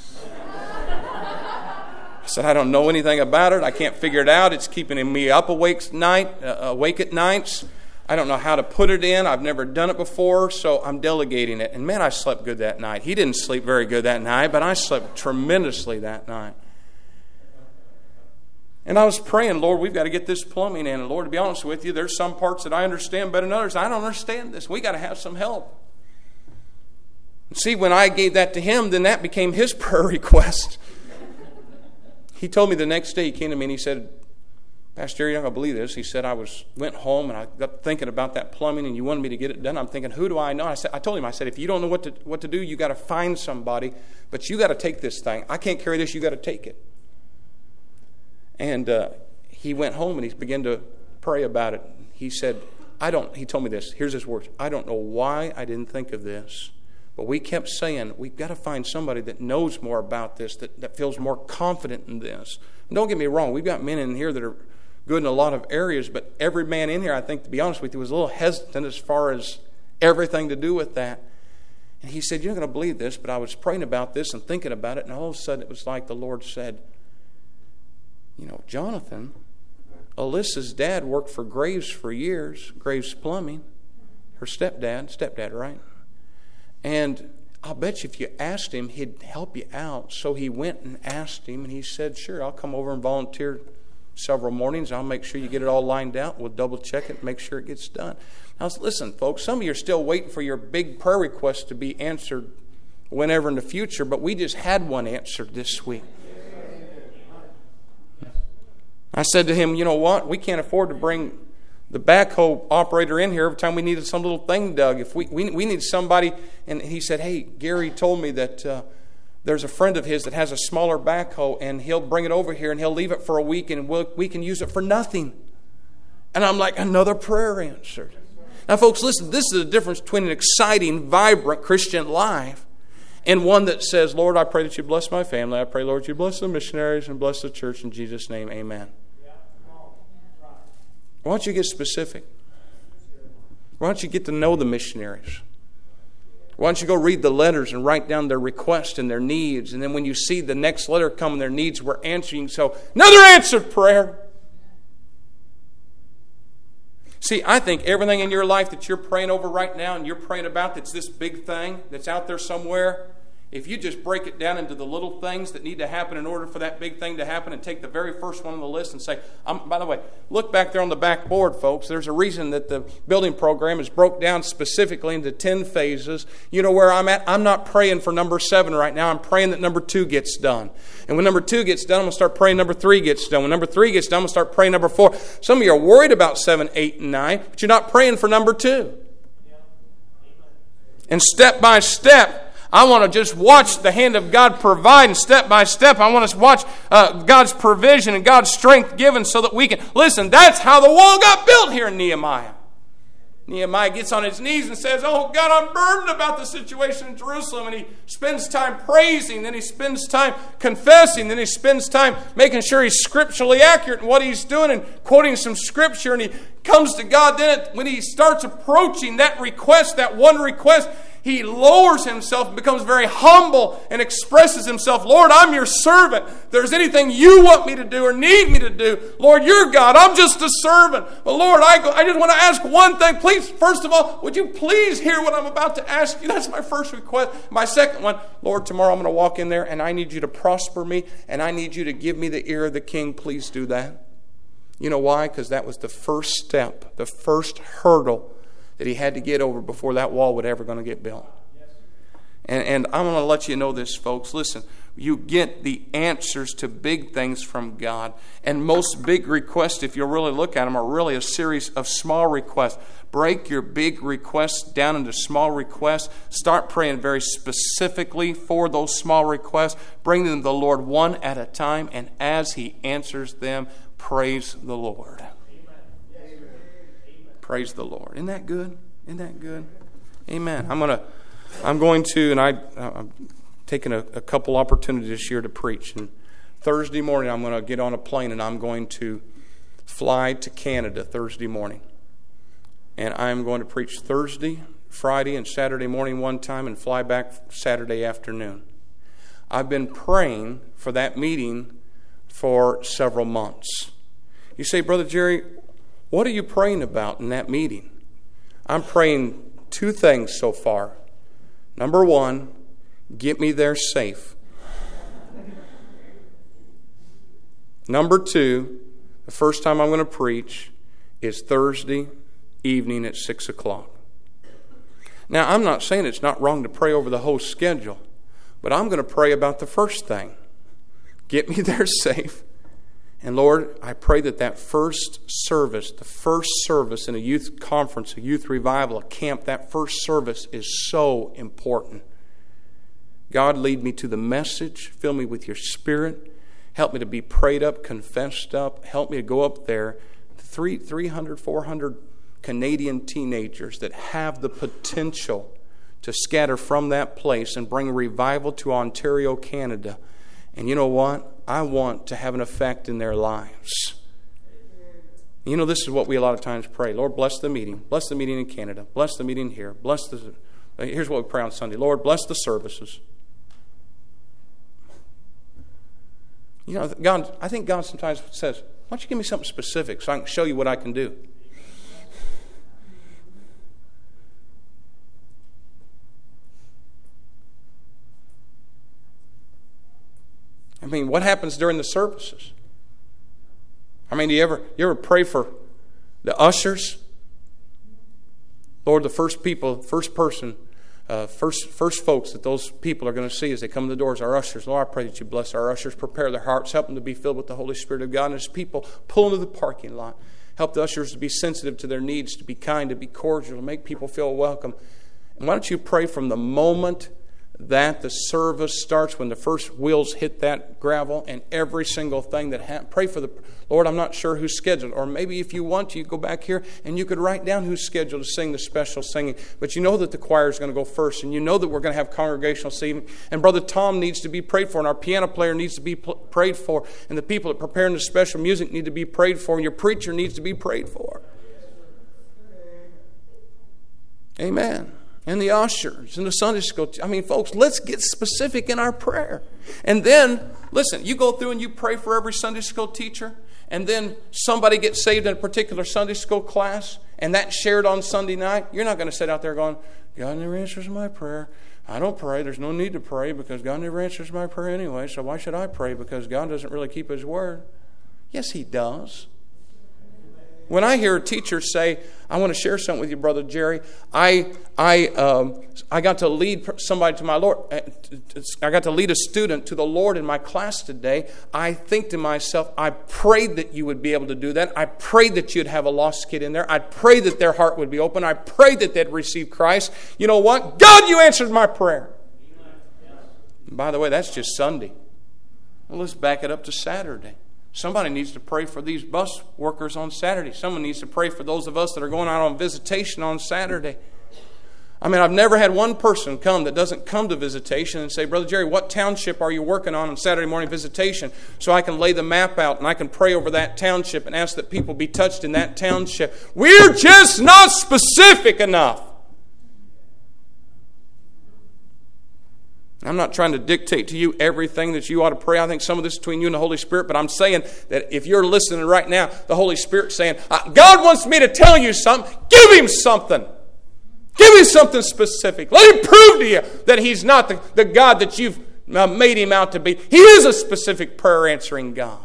I said, I don't know anything about it. I can't figure it out. It's keeping me up awake, night, uh, awake at nights. I don't know how to put it in. I've never done it before, so I'm delegating it. And man, I slept good that night. He didn't sleep very good that night, but I slept tremendously that night. And I was praying, Lord, we've got to get this plumbing in. And Lord, to be honest with you, there's some parts that I understand better than others. I don't understand this. We got to have some help. See, when I gave that to him, then that became his prayer request. He told me the next day, he came to me and he said, Pastor, you're not going to believe this. He said, I was went home and I got thinking about that plumbing and you wanted me to get it done. I'm thinking, who do I know? I said, I told him, I said, if you don't know what to what to do, you got to find somebody, but you got to take this thing. I can't carry this. You got to take it. And uh, he went home and he began to pray about it. He said, I don't, he told me this. Here's his words. I don't know why I didn't think of this. But we kept saying, we've got to find somebody that knows more about this, that, that feels more confident in this. And don't get me wrong, we've got men in here that are good in a lot of areas, but every man in here, I think, to be honest with you, was a little hesitant as far as everything to do with that. And he said, you're not going to believe this, but I was praying about this and thinking about it, and all of a sudden it was like the Lord said, you know, Jonathan, Alyssa's dad worked for Graves for years, Graves Plumbing, her stepdad, stepdad, right? And I'll bet you if you asked him, he'd help you out. So he went and asked him, and he said, sure, I'll come over and volunteer several mornings. I'll make sure you get it all lined out. We'll double check it and make sure it gets done. Now, listen, folks, some of you are still waiting for your big prayer request to be answered whenever in the future, but we just had one answered this week. I said to him, you know what? We can't afford to bring the backhoe operator in here every time we needed some little thing dug. If we we, we need somebody, and he said, hey, Gary told me that uh, there's a friend of his that has a smaller backhoe, and he'll bring it over here, and he'll leave it for a week, and we'll, we can use it for nothing. And I'm like, another prayer answered. Now, folks, listen, this is the difference between an exciting, vibrant Christian life and one that says, Lord, I pray that you bless my family. I pray, Lord, you bless the missionaries and bless the church in Jesus' name. Amen. Why don't you get specific? Why don't you get to know the missionaries? Why don't you go read the letters and write down their requests and their needs? And then when you see the next letter come and their needs were answering, so another answered prayer. See, I think everything in your life that you're praying over right now and you're praying about that's this big thing that's out there somewhere, if you just break it down into the little things that need to happen in order for that big thing to happen and take the very first one on the list and say, um, by the way, look back there on the back board, folks. There's a reason that the building program is broke down specifically into ten phases. You know where I'm at? I'm not praying for number seven right now. I'm praying that number two gets done. And when number two gets done, I'm going to start praying number three gets done. When number three gets done, I'm going to start praying number four. Some of you are worried about seven, eight, and nine, but you're not praying for number two. And step by step, I want to just watch the hand of God provide, and step by step, I want to watch uh, God's provision and God's strength given so that we can... Listen, that's how the wall got built here in Nehemiah. Nehemiah gets on his knees and says, oh, God, I'm burdened about the situation in Jerusalem. And he spends time praising, then he spends time confessing, then he spends time making sure he's scripturally accurate in what he's doing and quoting some scripture. And he comes to God. Then it, when he starts approaching that request, that one request, he lowers himself and becomes very humble and expresses himself. Lord, I'm your servant. If there's anything you want me to do or need me to do, Lord, you're God. I'm just a servant. But Lord, I, go, I just want to ask one thing. Please, first of all, would you please hear what I'm about to ask you? That's my first request. My second one, Lord, tomorrow I'm going to walk in there and I need you to prosper me and I need you to give me the ear of the king. Please do that. You know why? Because that was the first step, the first hurdle that he had to get over before that wall would ever going to get built. And, and I'm going to let you know this, folks. Listen, you get the answers to big things from God. And most big requests, if you really look at them, are really a series of small requests. Break your big requests down into small requests. Start praying very specifically for those small requests. Bring them to the Lord one at a time. And as he answers them, praise the Lord. Praise the Lord. Isn't that good? Isn't that good? Amen. I'm gonna, I'm going to, and I, I'm taking a, a couple opportunities this year to preach. And Thursday morning, I'm going to get on a plane and I'm going to fly to Canada Thursday morning. And I'm going to preach Thursday, Friday, and Saturday morning one time, and fly back Saturday afternoon. I've been praying for that meeting for several months. You say, Brother Jerry, what are you praying about in that meeting? I'm praying two things so far. Number one, get me there safe. Number two, the first time I'm going to preach is Thursday evening at six o'clock. Now, I'm not saying it's not wrong to pray over the whole schedule, but I'm going to pray about the first thing. Get me there safe. And Lord, I pray that that first service, the first service in a youth conference, a youth revival, a camp, that first service is so important. God, lead me to the message. Fill me with your Spirit. Help me to be prayed up, confessed up. Help me to go up there. Three, 300, four hundred Canadian teenagers that have the potential to scatter from that place and bring revival to Ontario, Canada. And you know what? I want to have an effect in their lives. You know, this is what we a lot of times pray. Lord, bless the meeting. Bless the meeting in Canada. Bless the meeting here. Bless the... Here's what we pray on Sunday. Lord, bless the services. You know, God, I think God sometimes says, why don't you give me something specific so I can show you what I can do? I mean, what happens during the services? I mean, do you ever you ever pray for the ushers? Lord, the first people, first person, uh, first first folks that those people are going to see as they come to the doors, our ushers. Lord, I pray that you bless our ushers, prepare their hearts, help them to be filled with the Holy Spirit of God. And as people pull into the parking lot, help the ushers to be sensitive to their needs, to be kind, to be cordial, to make people feel welcome. And why don't you pray from the moment that the service starts, when the first wheels hit that gravel, and every single thing that happens. Pray for the Lord. I'm not sure who's scheduled, or maybe if you want to, you go back here and you could write down who's scheduled to sing the special singing. But you know that the choir is going to go first, and you know that we're going to have congregational singing. And Brother Tom needs to be prayed for, and our piano player needs to be prayed for, and the people that are preparing the special music need to be prayed for, and your preacher needs to be prayed for. Amen. And the ushers and the Sunday school. I mean, folks, let's get specific in our prayer. And then, listen, you go through and you pray for every Sunday school teacher, and then somebody gets saved in a particular Sunday school class, and that's shared on Sunday night. You're not going to sit out there going, God never answers my prayer. I don't pray. There's no need to pray because God never answers my prayer anyway, so why should I pray? Because God doesn't really keep His word. Yes, He does. When I hear a teacher say, I want to share something with you, Brother Jerry. I I um, I got to lead somebody to my Lord. I got to lead a student to the Lord in my class today. I think to myself, I prayed that you would be able to do that. I prayed that you'd have a lost kid in there. I prayed that their heart would be open. I prayed that they'd receive Christ. You know what? God, you answered my prayer. And by the way, that's just Sunday. Well, let's back it up to Saturday. Somebody needs to pray for these bus workers on Saturday. Someone needs to pray for those of us that are going out on visitation on Saturday. I mean, I've never had one person come that doesn't come to visitation and say, Brother Jerry, what township are you working on on Saturday morning visitation? So I can lay the map out and I can pray over that township and ask that people be touched in that township. We're just not specific enough. I'm not trying to dictate to you everything that you ought to pray. I think some of this is between you and the Holy Spirit, but I'm saying that if you're listening right now, the Holy Spirit's saying, God wants me to tell you something. Give Him something. Give Him something specific. Let Him prove to you that He's not the, the God that you've made Him out to be. He is a specific prayer-answering God.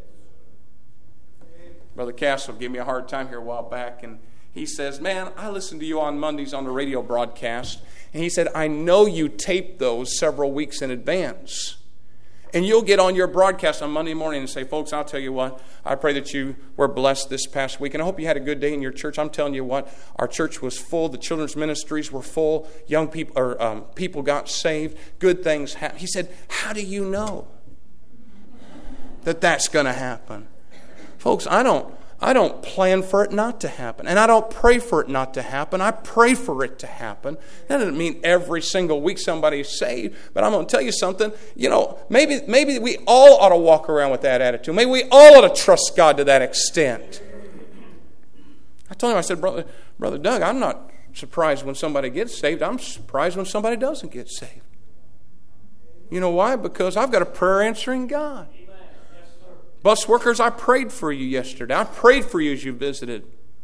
Brother Castle gave me a hard time here a while back, and he says, man, I listen to you on Mondays on the radio broadcast. And he said, I know you tape those several weeks in advance. And you'll get on your broadcast on Monday morning and say, folks, I'll tell you what, I pray that you were blessed this past week. And I hope you had a good day in your church. I'm telling you what, our church was full. The children's ministries were full. Young people, or um, people got saved. Good things happened. He said, how do you know that that's going to happen? Folks, I don't. I don't plan for it not to happen. And I don't pray for it not to happen. I pray for it to happen. That doesn't mean every single week somebody is saved. But I'm going to tell you something. You know, maybe, maybe we all ought to walk around with that attitude. Maybe we all ought to trust God to that extent. I told him, I said, Brother, Brother Doug, I'm not surprised when somebody gets saved. I'm surprised when somebody doesn't get saved. You know why? Because I've got a prayer-answering God. Bus workers, I prayed for you yesterday. I prayed for you as you visited.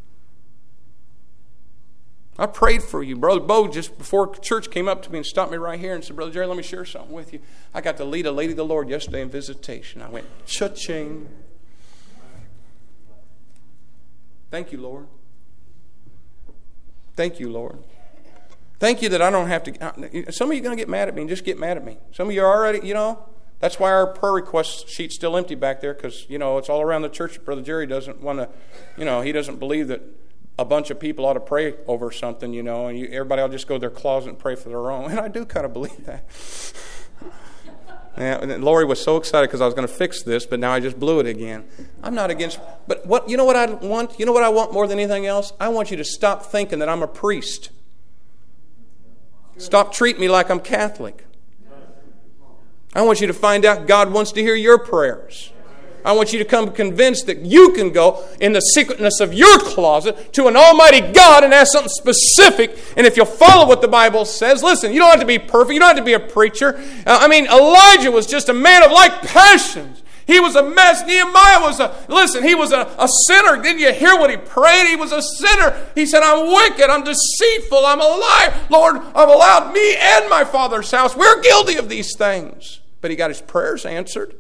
I prayed for you. Brother Bo, just before church, came up to me and stopped me right here and said, Brother Jerry, let me share something with you. I got to lead a lady of the Lord yesterday in visitation. I went, cha-ching. Thank you, Lord. Thank you, Lord. Thank you that I don't have to. Some of you are going to get mad at me and just get mad at me. Some of you are already, you know. That's why our prayer request sheet's still empty back there, because, you know, it's all around the church. Brother Jerry doesn't want to, you know, he doesn't believe that a bunch of people ought to pray over something, you know, and you, everybody will just go to their closet and pray for their own. And I do kind of believe that. Yeah, and Lori was so excited because I was going to fix this, but now I just blew it again. I'm not against, but what, you know what I want? You know what I want more than anything else? I want you to stop thinking that I'm a priest. Stop treating me like I'm Catholic. I want you to find out God wants to hear your prayers. I want you to come convinced that you can go in the secretness of your closet to an almighty God and ask something specific. And if you'll follow what the Bible says, listen, you don't have to be perfect. You don't have to be a preacher. Uh, I mean, Elijah was just a man of like passions. He was a mess. Nehemiah was a, listen, he was a, a sinner. Didn't you hear what he prayed? He was a sinner. He said, I'm wicked, I'm deceitful, I'm a liar. Lord, I've allowed me and my father's house. We're guilty of these things. But he got his prayers answered.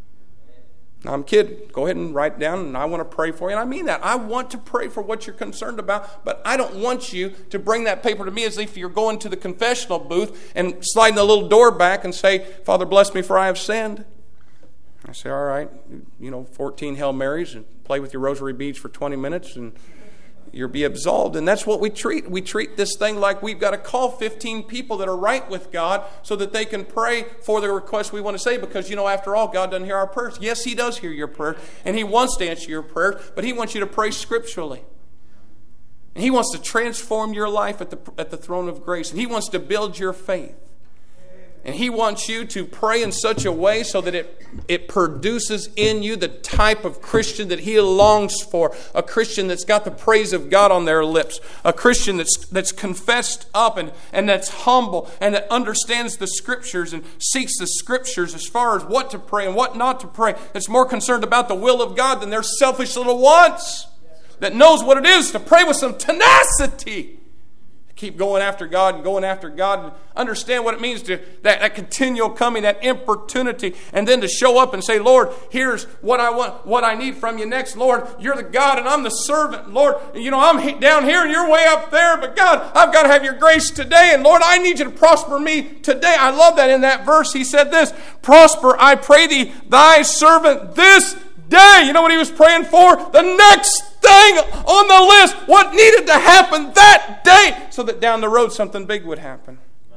Now, I'm kidding. Go ahead and write down, and I want to pray for you. And I mean that. I want to pray for what you're concerned about, but I don't want you to bring that paper to me as if you're going to the confessional booth and sliding the little door back and say, Father, bless me for I have sinned. I say, all right, you know, fourteen Hail Marys and play with your rosary beads for twenty minutes and you'll be absolved. And that's what we treat. We treat this thing like we've got to call fifteen people that are right with God so that they can pray for the request we want to say. Because, you know, after all, God doesn't hear our prayers. Yes, He does hear your prayer, and He wants to answer your prayers, but He wants you to pray scripturally. And He wants to transform your life at the, at the throne of grace, and He wants to build your faith. And He wants you to pray in such a way so that it, it produces in you the type of Christian that He longs for. A Christian that's got the praise of God on their lips. A Christian that's that's confessed up and, and that's humble and that understands the Scriptures and seeks the Scriptures as far as what to pray and what not to pray. That's more concerned about the will of God than their selfish little wants. That knows what it is to pray with some tenacity. Keep going after God and going after God and understand what it means to that, that continual coming, that importunity, and then to show up and say, Lord, here's what I want, what I need from you next. Lord, you're the God and I'm the servant. Lord, you know, I'm down here and you're way up there, but God, I've got to have your grace today. And Lord, I need you to prosper me today. I love that in that verse. He said this, prosper, I pray thee, thy servant this day. You know what he was praying for? The next thing on the list, what needed to happen that day so that down the road something big would happen.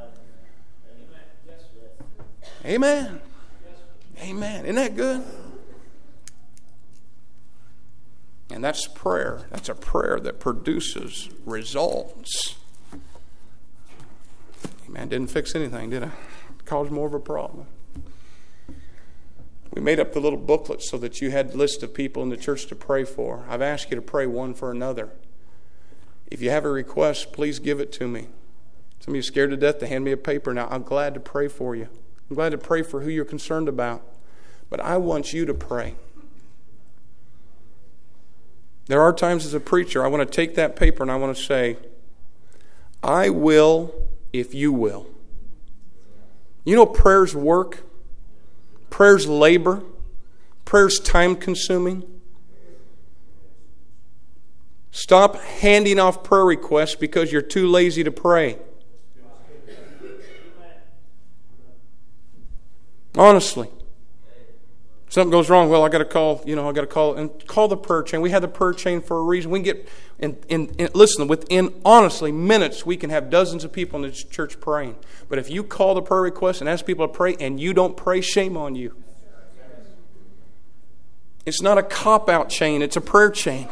Amen. Amen. Isn't that good? And that's prayer. That's a prayer that produces results. Amen. Didn't fix anything, did I? Caused more of a problem. We made up the little booklet so that you had a list of people in the church to pray for. I've asked you to pray one for another. If you have a request, please give it to me Some of you are scared to death to hand me a paper. Now, I'm glad to pray for you. I'm glad to pray for who you're concerned about. But I want you to pray. There are times as a preacher, I want to take that paper and I want to say, I will if you will. You know prayer's work? Prayer's labor? Prayer's time consuming? Stop handing off prayer requests because you're too lazy to pray. Honestly. Something goes wrong. Well, I got to call, you know, I got to call and call the prayer chain. We have the prayer chain for a reason. We can get, in, in, in, listen, within, honestly, minutes, we can have dozens of people in this church praying. But if you call the prayer request and ask people to pray and you don't pray, shame on you. It's not a cop-out chain. It's a prayer chain.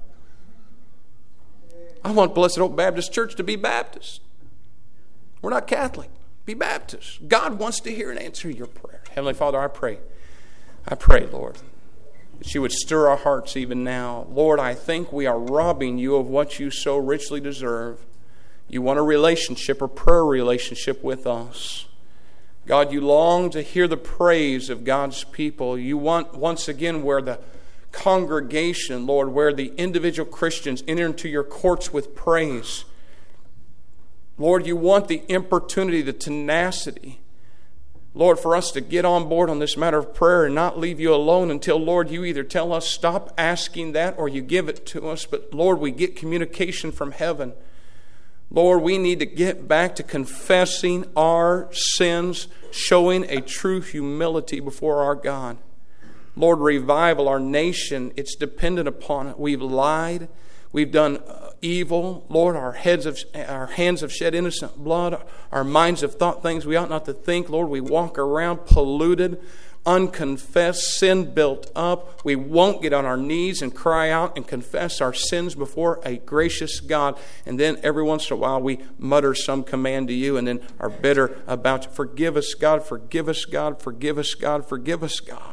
I want Blessed Hope Baptist Church to be Baptist. We're not Catholic. Be Baptist. God wants to hear and answer your prayer. Heavenly Father, I pray. I pray, Lord, that you would stir our hearts even now. Lord, I think we are robbing you of what you so richly deserve. You want a relationship, a prayer relationship with us. God, you long to hear the praise of God's people. You want, once again, where the congregation, Lord, where the individual Christians enter into your courts with praise. Lord, you want the importunity, the tenacity, Lord, for us to get on board on this matter of prayer and not leave you alone until, Lord, you either tell us stop asking that or you give it to us. But, Lord, we get communication from heaven. Lord, we need to get back to confessing our sins, showing a true humility before our God. Lord, revival our nation. It's dependent upon it. We've lied. We've done evil. Lord, our heads have, our hands have shed innocent blood. Our minds have thought things we ought not to think. Lord, we walk around polluted, unconfessed, sin built up. We won't get on our knees and cry out and confess our sins before a gracious God. And then every once in a while we mutter some command to you and then are bitter about it. Forgive us, God. Forgive us, God. Forgive us, God. Forgive us, God.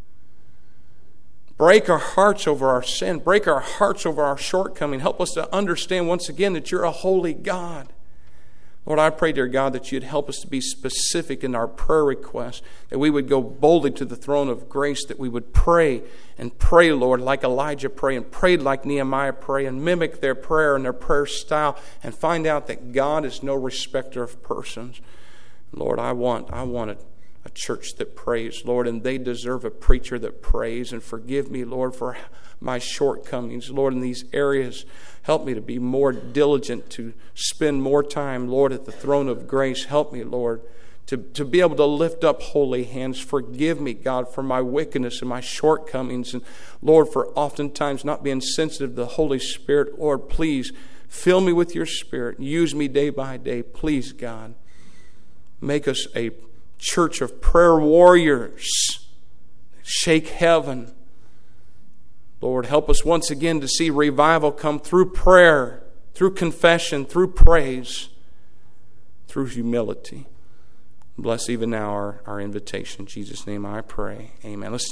Break our hearts over our sin. Break our hearts over our shortcoming. Help us to understand once again that you're a holy God. Lord, I pray, dear God, that you'd help us to be specific in our prayer requests, that we would go boldly to the throne of grace, that we would pray and pray, Lord, like Elijah prayed and prayed like Nehemiah prayed and mimic their prayer and their prayer style and find out that God is no respecter of persons. Lord, I want, I want it. A church that prays, Lord, and they deserve a preacher that prays. And forgive me, Lord, for my shortcomings, Lord, in these areas. Help me to be more diligent, to spend more time, Lord, at the throne of grace. Help me, Lord, to, to be able to lift up holy hands. Forgive me, God, for my wickedness and my shortcomings. And, Lord, for oftentimes not being sensitive to the Holy Spirit. Lord, please fill me with your Spirit. Use me day by day. Please, God, make us a church of prayer warriors. Shake heaven. Lord, help us once again to see revival come through prayer, through confession, through praise, through humility. Bless even now our, our invitation. In Jesus' name I pray. Amen. Let's